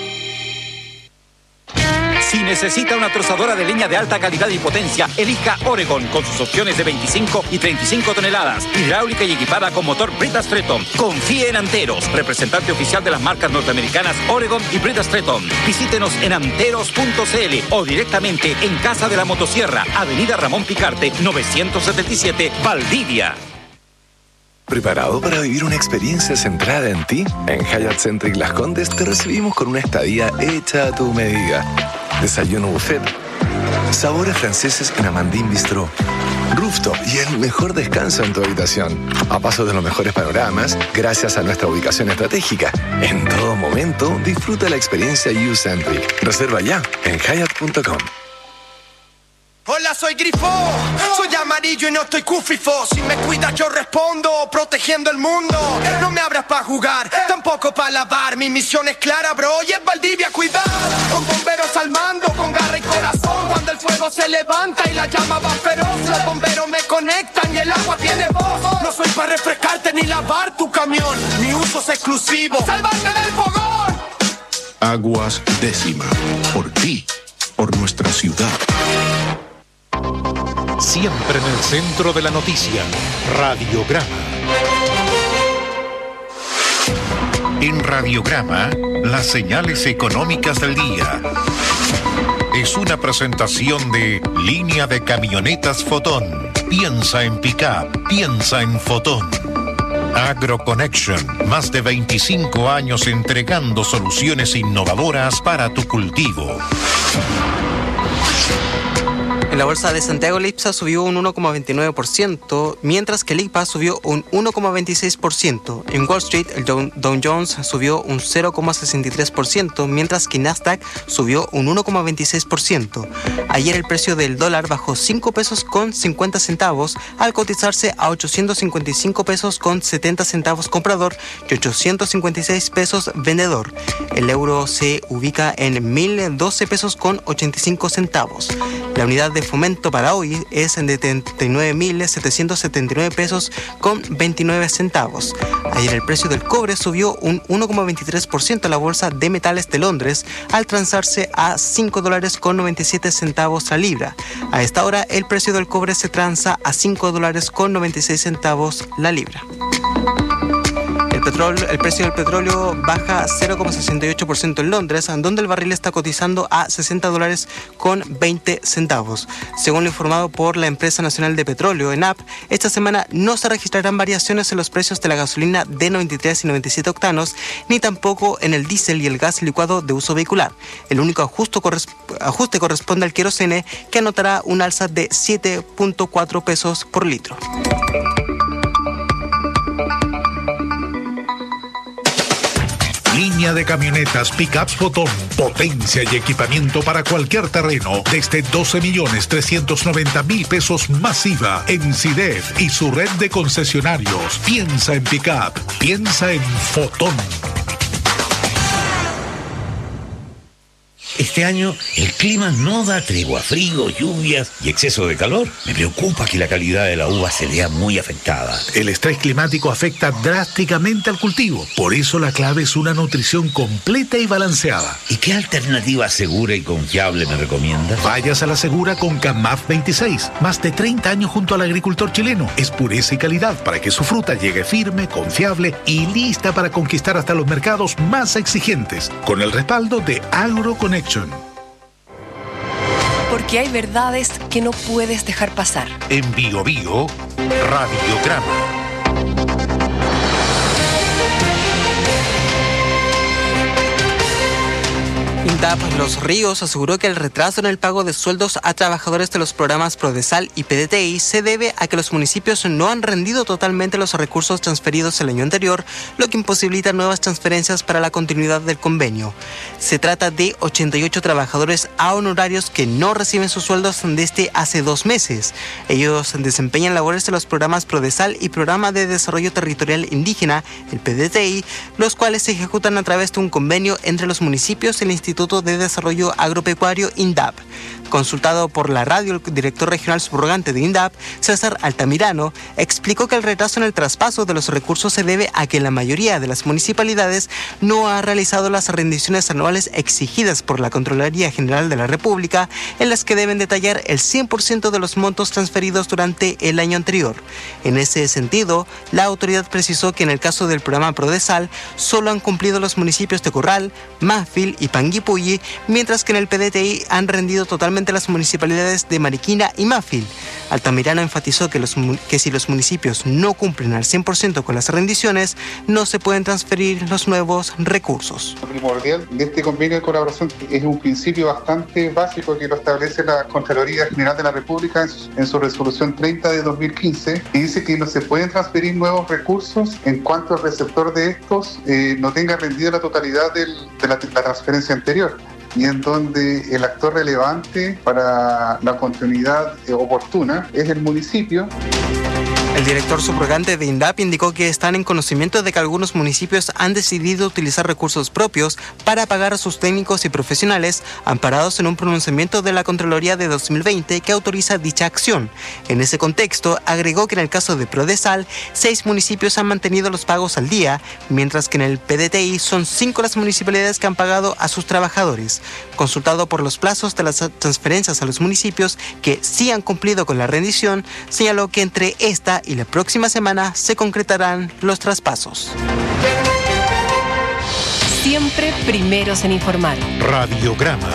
Si necesita una trozadora de leña de alta calidad y potencia, elija Oregon con sus opciones de 25 y 35 toneladas, hidráulica y equipada con motor Brita Stretton. Confíe en Anteros, representante oficial de las marcas norteamericanas Oregon y Brita Stretton. Visítenos en anteros.cl o directamente en Casa de la Motosierra, Avenida Ramón Picarte, 977, Valdivia. ¿Preparado para vivir una experiencia centrada en ti? En Hyatt Centric Las Condes te recibimos con una estadía hecha a tu medida. Desayuno buffet, sabores franceses en Amandine Bistro, rooftop y el mejor descanso en tu habitación. A paso de los mejores panoramas, gracias a nuestra ubicación estratégica. En todo momento, disfruta la experiencia U-Centric. Reserva ya en Hyatt.com. Hola, soy Grifo, soy amarillo y no estoy cufifo. Si me cuidas yo respondo, protegiendo el mundo. No me abras pa' jugar, tampoco pa' lavar. Mi misión es clara, bro, y es Valdivia cuidar. Con bomberos al mando, con garra y corazón. Cuando el fuego se levanta y la llama va feroz, los bomberos me conectan y el agua tiene voz. No soy pa' refrescarte ni lavar tu camión, mi uso es exclusivo, ¡salvarte del fogón! Aguas Décima, por ti, por nuestra ciudad. Siempre en el centro de la noticia, Radiograma. En Radiograma, las señales económicas del día. Es una presentación de Línea de Camionetas Fotón. Piensa en pick-up, piensa en Fotón. AgroConnection, más de 25 años entregando soluciones innovadoras para tu cultivo. En En la bolsa de Santiago, el IPSA subió un 1,29%, mientras que el IPA subió un 1,26%. En Wall Street, el Dow Jones subió un 0,63%, mientras que Nasdaq subió un 1,26%. Ayer el precio del dólar bajó 5 pesos con 50 centavos al cotizarse a 855 pesos con 70 centavos comprador y 856 pesos vendedor. El euro se ubica en 1.012 pesos con 85 centavos. La unidad de fomento para hoy es de 39.779 pesos con 29 centavos. Ayer el precio del cobre subió un 1,23% a la bolsa de metales de Londres al transarse a $5 con 97 centavos la libra. A esta hora el precio del cobre se transa a $5 con 96 centavos la libra. El precio del petróleo baja 0,68% en Londres, donde el barril está cotizando a $60 con 20 centavos. Según lo informado por la Empresa Nacional de Petróleo, ENAP, esta semana no se registrarán variaciones en los precios de la gasolina de 93 y 97 octanos, ni tampoco en el diésel y el gas licuado de uso vehicular. El único ajuste corresponde al querosene, que anotará un alza de 7.4 pesos por litro. Línea de camionetas Pickups Fotón, potencia y equipamiento para cualquier terreno, desde 12.390.000 pesos masiva en CIDEF y su red de concesionarios. Piensa en Pickup, piensa en Fotón. Este año el clima no da tregua, frío, lluvias y exceso de calor. Me preocupa que la calidad de la uva se vea muy afectada. El estrés climático afecta drásticamente al cultivo. Por eso la clave es una nutrición completa y balanceada. ¿Y qué alternativa segura y confiable me recomiendas? Vayas a la segura con CAMAF 26. Más de 30 años junto al agricultor chileno. Es pureza y calidad para que su fruta llegue firme, confiable y lista para conquistar hasta los mercados más exigentes. Con el respaldo de AgroConnect. Porque hay verdades que no puedes dejar pasar. En Bio Bio, Radiograma. INDAP Los Ríos aseguró que el retraso en el pago de sueldos a trabajadores de los programas Prodesal y PDTI se debe a que los municipios no han rendido totalmente los recursos transferidos el año anterior, lo que imposibilita nuevas transferencias para la continuidad del convenio. Se trata de 88 trabajadores a honorarios que no reciben sus sueldos desde hace 2 meses. Ellos desempeñan labores de los programas Prodesal y Programa de Desarrollo Territorial Indígena, el PDTI, los cuales se ejecutan a través de un convenio entre los municipios y el Instituto de Desarrollo Agropecuario INDAP. Consultado por la radio, el director regional subrogante de INDAP, César Altamirano, explicó que el retraso en el traspaso de los recursos se debe a que la mayoría de las municipalidades no ha realizado las rendiciones anuales exigidas por la Contraloría General de la República, en las que deben detallar el 100% de los montos transferidos durante el año anterior. En ese sentido, la autoridad precisó que en el caso del programa Prodesal solo han cumplido los municipios de Corral, Manfil y Panguipulli, mientras que en el PDTI han rendido totalmente las municipalidades de Mariquina y Manfil. Altamirano enfatizó que si los municipios no cumplen al 100% con las rendiciones, no se pueden transferir los nuevos recursos. Lo primordial de este convenio de colaboración es un principio bastante básico que lo establece la Contraloría General de la República en su resolución 30 de 2015, y dice que no se pueden transferir nuevos recursos en cuanto el receptor de estos no tenga rendido la totalidad de la transferencia anterior, y en donde el actor relevante para la continuidad oportuna es el municipio. El director subrogante de INDAP indicó que están en conocimiento de que algunos municipios han decidido utilizar recursos propios para pagar a sus técnicos y profesionales, amparados en un pronunciamiento de la Contraloría de 2020 que autoriza dicha acción. En ese contexto, agregó que en el caso de Prodesal, 6 municipios han mantenido los pagos al día, mientras que en el PDTI son 5 las municipalidades que han pagado a sus trabajadores. Consultado por los plazos de las transferencias a los municipios que sí han cumplido con la rendición, señaló que entre esta y la próxima semana se concretarán los traspasos. Siempre primeros en informar. Radiograma.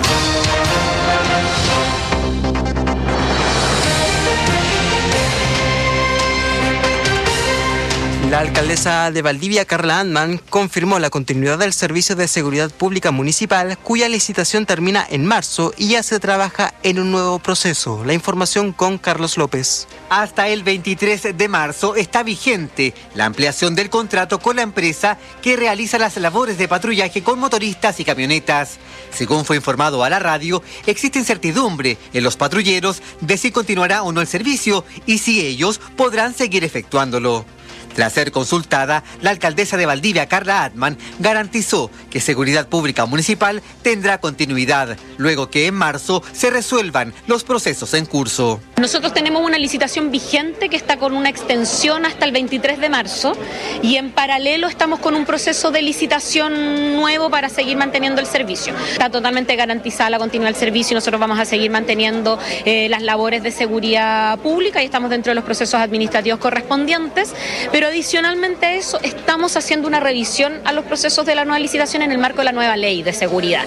La alcaldesa de Valdivia, Carla Antman, confirmó la continuidad del Servicio de Seguridad Pública Municipal, cuya licitación termina en marzo y ya se trabaja en un nuevo proceso. La información con Carlos López. Hasta el 23 de marzo está vigente la ampliación del contrato con la empresa que realiza las labores de patrullaje con motoristas y camionetas. Según fue informado a la radio, existe incertidumbre en los patrulleros de si continuará o no el servicio y si ellos podrán seguir efectuándolo. Tras ser consultada, la alcaldesa de Valdivia, Carla Antman, garantizó que Seguridad Pública Municipal tendrá continuidad, luego que en marzo se resuelvan los procesos en curso. Nosotros tenemos una licitación vigente que está con una extensión hasta el 23 de marzo y en paralelo estamos con un proceso de licitación nuevo para seguir manteniendo el servicio. Está totalmente garantizada la continuidad del servicio y nosotros vamos a seguir manteniendo las labores de seguridad pública y estamos dentro de los procesos administrativos correspondientes, pero adicionalmente a eso estamos haciendo una revisión a los procesos de la nueva licitación en el marco de la nueva ley de seguridad.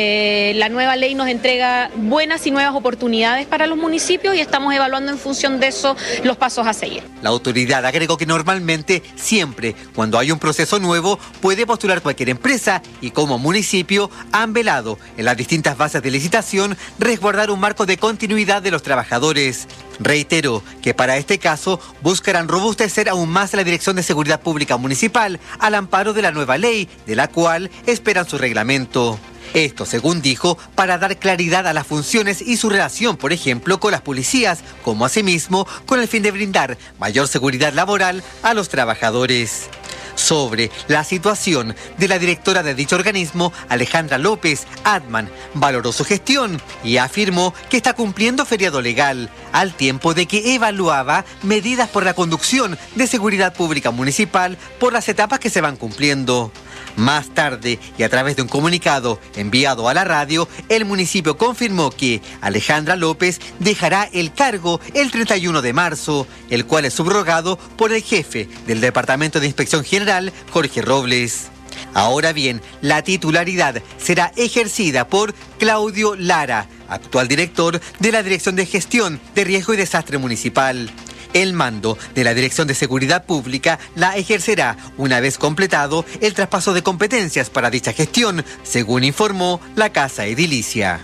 La nueva ley nos entrega buenas y nuevas oportunidades para los municipios y estamos evaluando en función de eso los pasos a seguir. La autoridad agregó que normalmente, siempre, cuando hay un proceso nuevo, puede postular cualquier empresa y como municipio han velado en las distintas bases de licitación resguardar un marco de continuidad de los trabajadores. Reiteró que para este caso buscarán robustecer aún más la Dirección de Seguridad Pública Municipal al amparo de la nueva ley, de la cual esperan su reglamento. Esto, según dijo, para dar claridad a las funciones y su relación, por ejemplo, con las policías, como asimismo con el fin de brindar mayor seguridad laboral a los trabajadores. Sobre la situación de la directora de dicho organismo, Alejandra López, Antman valoró su gestión y afirmó que está cumpliendo feriado legal, al tiempo de que evaluaba medidas por la conducción de seguridad pública municipal por las etapas que se van cumpliendo. Más tarde, y a través de un comunicado enviado a la radio, el municipio confirmó que Alejandra López dejará el cargo el 31 de marzo, el cual es subrogado por el jefe del Departamento de Inspección General, Jorge Robles. Ahora bien, la titularidad será ejercida por Claudio Lara, actual director de la Dirección de Gestión de Riesgo y Desastre Municipal. El mando de la Dirección de Seguridad Pública la ejercerá una vez completado el traspaso de competencias para dicha gestión, según informó la Casa Edilicia.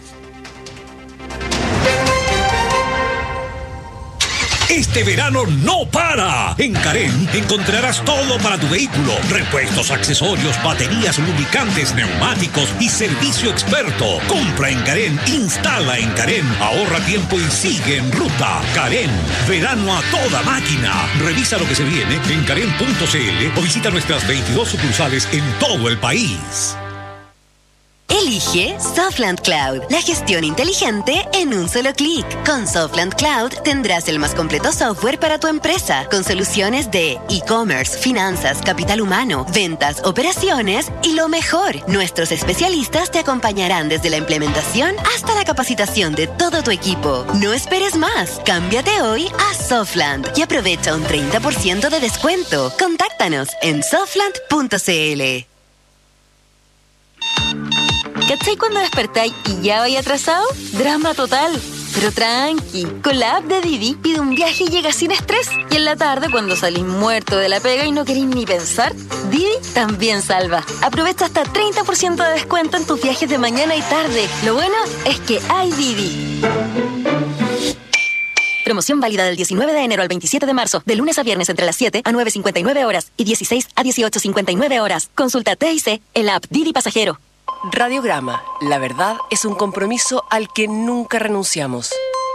Este verano no para. En Carén encontrarás todo para tu vehículo: repuestos, accesorios, baterías, lubricantes, neumáticos y servicio experto. Compra en Carén, instala en Carén, ahorra tiempo y sigue en ruta. Carén, verano a toda máquina. Revisa lo que se viene en carén.cl o visita nuestras 22 sucursales en todo el país. Elige Softland Cloud, la gestión inteligente en un solo clic. Con Softland Cloud tendrás el más completo software para tu empresa, con soluciones de e-commerce, finanzas, capital humano, ventas, operaciones y lo mejor, nuestros especialistas te acompañarán desde la implementación hasta la capacitación de todo tu equipo. No esperes más, cámbiate hoy a Softland y aprovecha un 30% de descuento. Contáctanos en softland.cl. ¿Cachai cuando despertáis y ya vais atrasado? Drama total. Pero tranqui, con la app de Didi pide un viaje y llega sin estrés. Y en la tarde, cuando salís muerto de la pega y no queréis ni pensar, Didi también salva. Aprovecha hasta 30% de descuento en tus viajes de mañana y tarde. Lo bueno es que hay Didi. Promoción válida del 19 de enero al 27 de marzo, de lunes a viernes entre las 7 a 9:59 horas y 16 a 18:59 horas. Consulta TIC en la app Didi Pasajero. Radiograma. La verdad es un compromiso al que nunca renunciamos.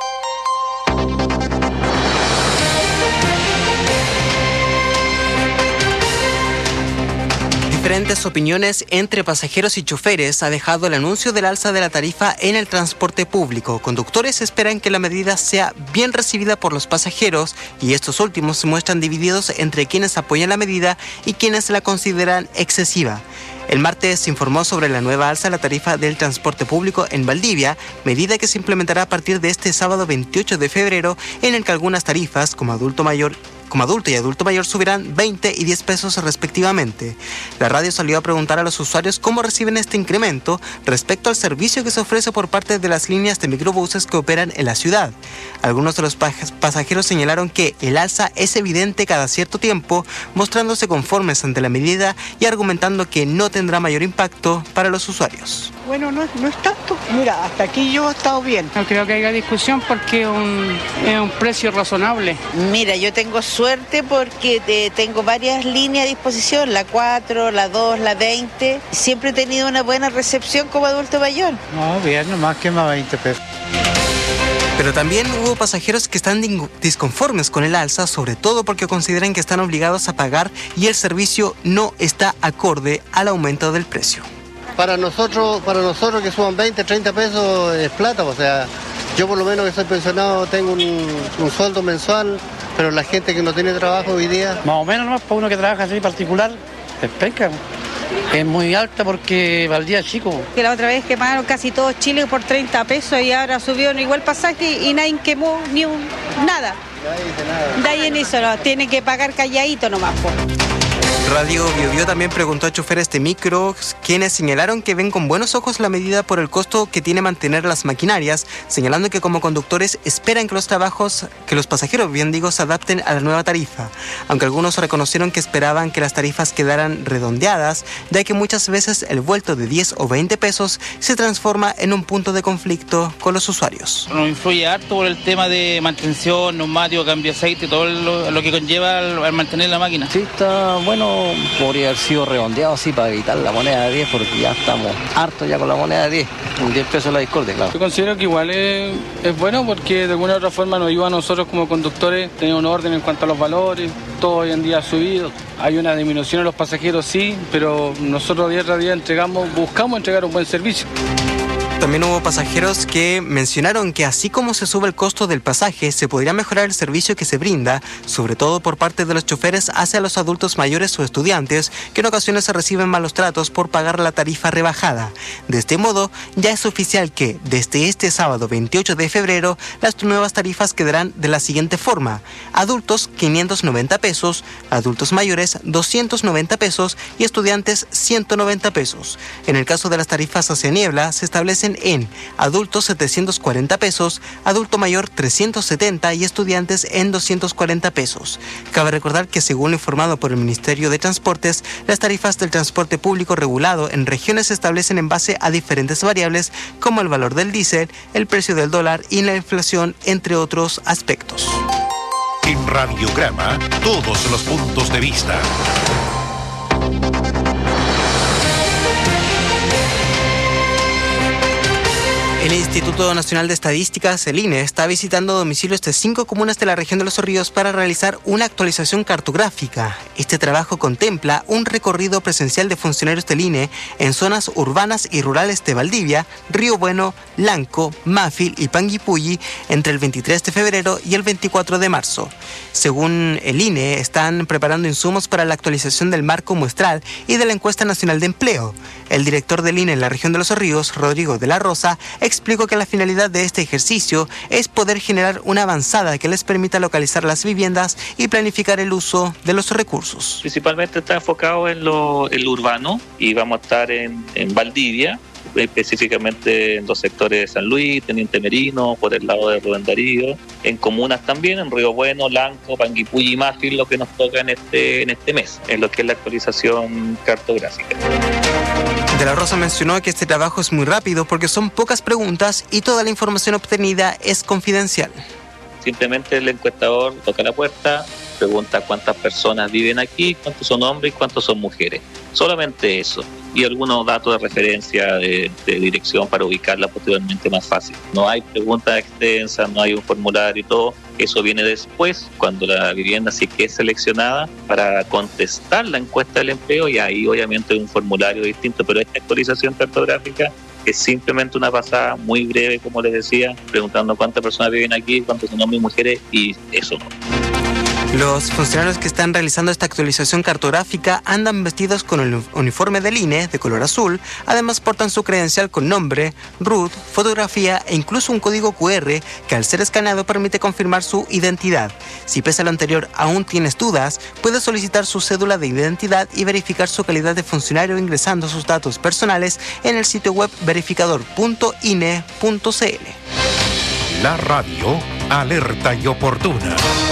Diferentes opiniones entre pasajeros y choferes ha dejado el anuncio del alza de la tarifa en el transporte público. Conductores esperan que la medida sea bien recibida por los pasajeros y estos últimos se muestran divididos entre quienes apoyan la medida y quienes la consideran excesiva. El martes se informó sobre la nueva alza a la tarifa del transporte público en Valdivia, medida que se implementará a partir de este sábado 28 de febrero, en el que algunas tarifas, como adulto mayor como adulto y adulto mayor subirán 20 y 10 pesos respectivamente. La radio salió a preguntar a los usuarios cómo reciben este incremento respecto al servicio que se ofrece por parte de las líneas de microbuses que operan en la ciudad. Algunos de los pasajeros señalaron que el alza es evidente cada cierto tiempo, mostrándose conformes ante la medida y argumentando que no tendrá mayor impacto para los usuarios. Bueno, no es tanto. Mira, hasta aquí yo he estado bien. No creo que haya discusión porque es un precio razonable. Mira, yo tengo suerte porque tengo varias líneas a disposición, la 4, la 2, la 20. Siempre he tenido una buena recepción como adulto mayor. No, bien, nomás que más 20 pesos. Pero también hubo pasajeros que están disconformes con el alza, sobre todo porque consideran que están obligados a pagar y el servicio no está acorde al aumento del precio. Para nosotros que suban 20, 30 pesos es plata, o sea, yo por lo menos que soy pensionado tengo un sueldo mensual, pero la gente que no tiene trabajo hoy día... Más o menos nomás, para uno que trabaja así particular, es penca. Es muy alta porque Valdía es chico. Que la otra vez quemaron casi todo Chile por 30 pesos y ahora subieron igual pasaje y nadie quemó nada. Nadie hizo nada, tiene que pagar calladito nomás. Radio Biobío también preguntó a choferes de micro, quienes señalaron que ven con buenos ojos la medida por el costo que tiene mantener las maquinarias, señalando que como conductores esperan que los pasajeros, se adapten a la nueva tarifa, aunque algunos reconocieron que esperaban que las tarifas quedaran redondeadas, ya que muchas veces el vuelto de 10 o 20 pesos se transforma en un punto de conflicto con los usuarios. Nos influye harto por el tema de mantención, neumático, cambio de aceite, todo lo que conlleva al mantener la máquina. Sí, está bueno. Podría haber sido redondeado así para evitar la moneda de 10, porque ya estamos hartos ya con la moneda de 10. 10 pesos la discordia, claro. Yo considero que igual es bueno porque de alguna u otra forma nos ayuda a nosotros como conductores tener un orden en cuanto a los valores. Todo hoy en día ha subido. Hay una disminución en los pasajeros, sí, pero nosotros día tras día buscamos entregar un buen servicio. También hubo pasajeros que mencionaron que así como se sube el costo del pasaje, se podría mejorar el servicio que se brinda, sobre todo por parte de los choferes hacia los adultos mayores o estudiantes, que en ocasiones se reciben malos tratos por pagar la tarifa rebajada. De este modo, ya es oficial que desde este sábado 28 de febrero, las nuevas tarifas quedarán de la siguiente forma: adultos 590 pesos, adultos mayores 290 pesos y estudiantes 190 pesos. En el caso de las tarifas hacia niebla, se establecen en adultos 740 pesos, adulto mayor 370 y estudiantes en 240 pesos. Cabe recordar que según lo informado por el Ministerio de Transportes, las tarifas del transporte público regulado en regiones se establecen en base a diferentes variables como el valor del diésel, el precio del dólar y la inflación, entre otros aspectos. En Radiograma, todos los puntos de vista. El Instituto Nacional de Estadísticas, el INE, está visitando domicilios de 5 comunas de la región de Los Ríos para realizar una actualización cartográfica. Este trabajo contempla un recorrido presencial de funcionarios del INE en zonas urbanas y rurales de Valdivia, Río Bueno, Lanco, Mafil y Panguipulli entre el 23 de febrero y el 24 de marzo. Según el INE, están preparando insumos para la actualización del marco muestral y de la encuesta nacional de empleo. El director del INE en la región de Los Ríos, Rodrigo de la Rosa, explicó que la finalidad de este ejercicio es poder generar una avanzada que les permita localizar las viviendas y planificar el uso de los recursos. Principalmente está enfocado en lo urbano y vamos a estar en Valdivia, específicamente en los sectores de San Luis, Teniente Merino, por el lado de Rubén Darío, en comunas también, en Río Bueno, Lanco, Panguipulli y Mafil, lo que nos toca en este mes, en lo que es la actualización cartográfica. De la Rosa mencionó que este trabajo es muy rápido porque son pocas preguntas y toda la información obtenida es confidencial. Simplemente el encuestador toca la puerta, pregunta cuántas personas viven aquí, cuántos son hombres y cuántos son mujeres. Solamente eso. Y algunos datos de referencia de dirección para ubicarla posteriormente más fácil. No hay preguntas extensas, no hay un formulario y todo. Eso viene después, cuando la vivienda sí que es seleccionada para contestar la encuesta del empleo, y ahí obviamente hay un formulario distinto, pero esta actualización cartográfica que es simplemente una pasada muy breve, como les decía, preguntando cuántas personas viven aquí, cuántos son hombres y mujeres, y eso no. Los funcionarios que están realizando esta actualización cartográfica andan vestidos con el uniforme del INE de color azul. Además portan su credencial con nombre, RUT, fotografía e incluso un código QR que al ser escaneado permite confirmar su identidad. Si pese a lo anterior aún tienes dudas, puedes solicitar su cédula de identidad y verificar su calidad de funcionario ingresando sus datos personales en el sitio web verificador.ine.cl. La radio, alerta y oportuna.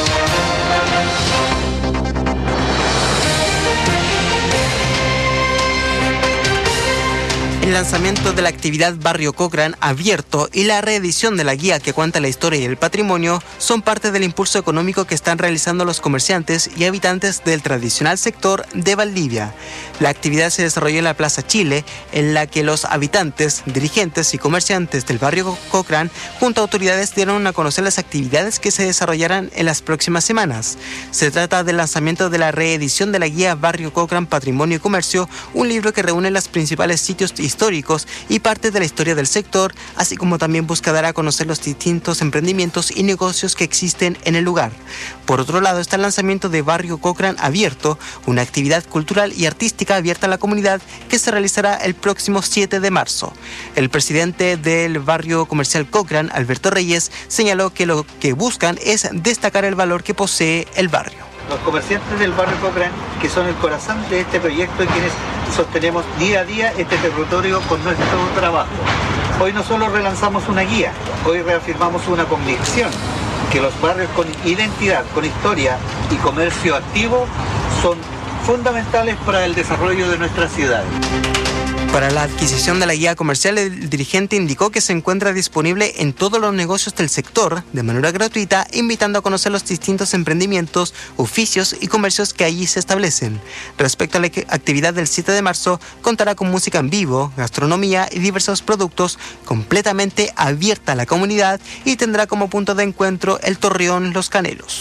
El lanzamiento de la actividad Barrio Cochrane abierto y la reedición de la guía que cuenta la historia y el patrimonio son parte del impulso económico que están realizando los comerciantes y habitantes del tradicional sector de Valdivia. La actividad se desarrolló en la Plaza Chile, en la que los habitantes, dirigentes y comerciantes del barrio Cochrane, junto a autoridades, dieron a conocer las actividades que se desarrollarán en las próximas semanas. Se trata del lanzamiento de la reedición de la guía Barrio Cochrane Patrimonio y Comercio, un libro que reúne los principales sitios históricos y parte de la historia del sector, así como también busca dar a conocer los distintos emprendimientos y negocios que existen en el lugar. Por otro lado está el lanzamiento de Barrio Cochrane Abierto, una actividad cultural y artística abierta a la comunidad que se realizará el próximo 7 de marzo. El presidente del barrio comercial Cochrane, Alberto Reyes, señaló que lo que buscan es destacar el valor que posee el barrio. Los comerciantes del barrio Cochrane, que son el corazón de este proyecto y quienes sostenemos día a día este territorio con nuestro trabajo. Hoy no solo relanzamos una guía, hoy reafirmamos una convicción que los barrios con identidad, con historia y comercio activo son fundamentales para el desarrollo de nuestra ciudad. Para la adquisición de la guía comercial, el dirigente indicó que se encuentra disponible en todos los negocios del sector de manera gratuita, invitando a conocer los distintos emprendimientos, oficios y comercios que allí se establecen. Respecto a la actividad del 7 de marzo, contará con música en vivo, gastronomía y diversos productos, completamente abierta a la comunidad, y tendrá como punto de encuentro el Torreón Los Canelos.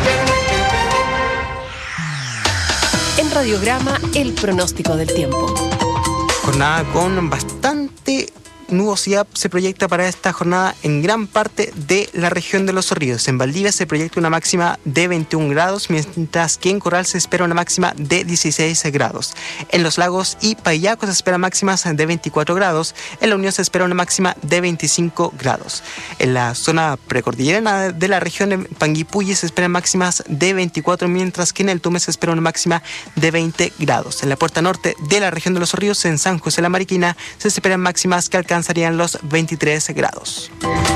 En Radiograma, el pronóstico del tiempo. Jornada con bastante nubosidad se proyecta para esta jornada en gran parte de la región de Los Ríos. En Valdivia se proyecta una máxima de 21 grados, mientras que en Corral se espera una máxima de 16 grados. En Los Lagos y Payaco se espera máximas de 24 grados. En La Unión se espera una máxima de 25 grados. En la zona precordillerana de la región de Panguipulli se esperan máximas de 24, mientras que en el Tume se espera una máxima de 20 grados. En la puerta norte de la región de Los Ríos, en San José la Mariquina, se esperan máximas que alcanzarían los 23 grados.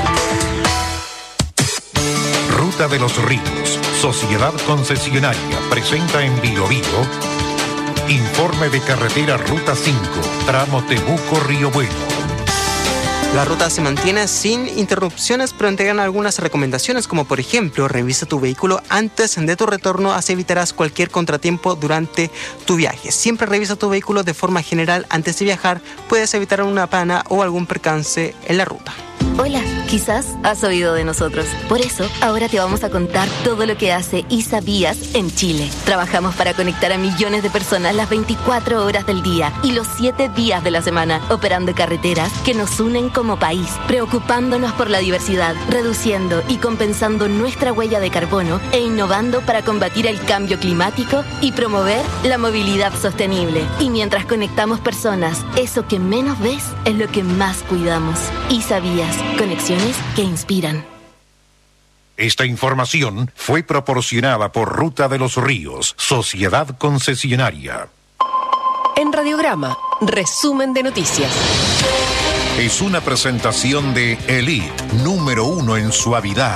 Ruta de los Ríos, Sociedad Concesionaria, presenta en Bio Bio informe de carretera Ruta 5, tramo Temuco-Río Bueno. La ruta se mantiene sin interrupciones, pero entregan algunas recomendaciones, como por ejemplo, revisa tu vehículo antes de tu retorno, así evitarás cualquier contratiempo durante tu viaje. Siempre revisa tu vehículo de forma general antes de viajar, puedes evitar una pana o algún percance en la ruta. Hola, quizás has oído de nosotros. Por eso, ahora te vamos a contar todo lo que hace ISA Vías en Chile. Trabajamos para conectar a millones de personas las 24 horas del día y los 7 días de la semana, operando carreteras que nos unen como país, preocupándonos por la diversidad, reduciendo y compensando nuestra huella de carbono e innovando para combatir el cambio climático y promover la movilidad sostenible. Y mientras conectamos personas, eso que menos ves es lo que más cuidamos. ISA Vías. Conexiones que inspiran. Esta información fue proporcionada por Ruta de los Ríos, Sociedad Concesionaria. En Radiograma, resumen de noticias. Es una presentación de Elite, número 1 en suavidad.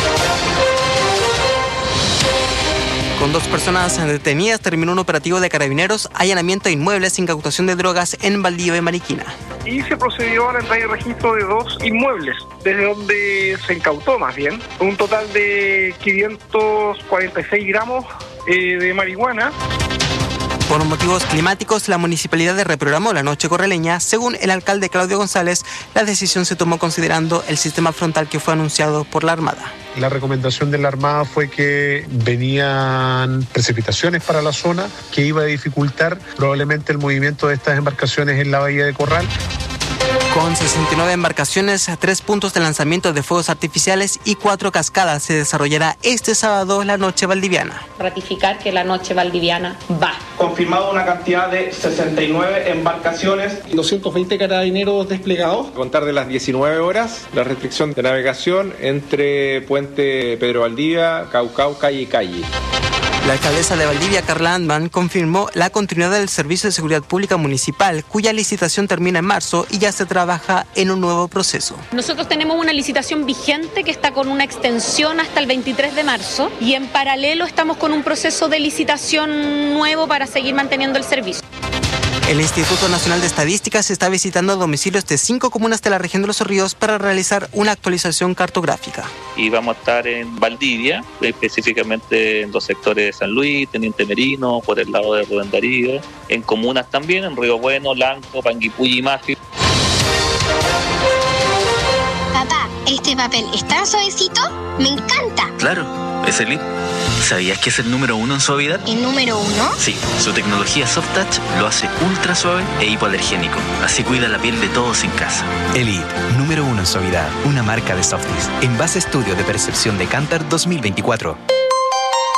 Con 2 personas detenidas, terminó un operativo de carabineros, allanamiento de inmuebles, incautación de drogas en Valdivia y Mariquina. Y se procedió a la entrada y registro de 2 inmuebles, desde donde se incautó más bien un total de 546 gramos de marihuana. Por motivos climáticos, la municipalidad reprogramó la noche corraleña. Según el alcalde Claudio González, la decisión se tomó considerando el sistema frontal que fue anunciado por la Armada. La recomendación de la Armada fue que venían precipitaciones para la zona, que iba a dificultar probablemente el movimiento de estas embarcaciones en la bahía de Corral. Con 69 embarcaciones, 3 puntos de lanzamiento de fuegos artificiales y 4 cascadas se desarrollará este sábado la Noche Valdiviana. Ratificar que la Noche Valdiviana va. Confirmado una cantidad de 69 embarcaciones y 220 carabineros desplegados. A contar de las 19 horas, la restricción de navegación entre Puente Pedro Valdivia, Caucao, Calle y Calle. La alcaldesa de Valdivia, Carla Antman, confirmó la continuidad del Servicio de Seguridad Pública Municipal, cuya licitación termina en marzo y ya se trabaja en un nuevo proceso. Nosotros tenemos una licitación vigente que está con una extensión hasta el 23 de marzo y en paralelo estamos con un proceso de licitación nuevo para seguir manteniendo el servicio. El Instituto Nacional de Estadísticas está visitando domicilios de 5 comunas de la región de Los Ríos para realizar una actualización cartográfica. Y vamos a estar en Valdivia, específicamente en los sectores de San Luis, Teniente Merino, por el lado de Rubén Darío, en comunas también, en Río Bueno, Lanco, Panguipulli y Mafi. Papá, ¿este papel es tan suavecito? ¡Me encanta! Claro, es Elite. ¿Sabías que es el número 1 en suavidad? ¿El número 1? Sí, su tecnología Soft Touch lo hace ultra suave e hipoalergénico. Así cuida la piel de todos en casa. Elite, número 1 en suavidad. Una marca de Softis. En base estudio de percepción de Kantar 2024.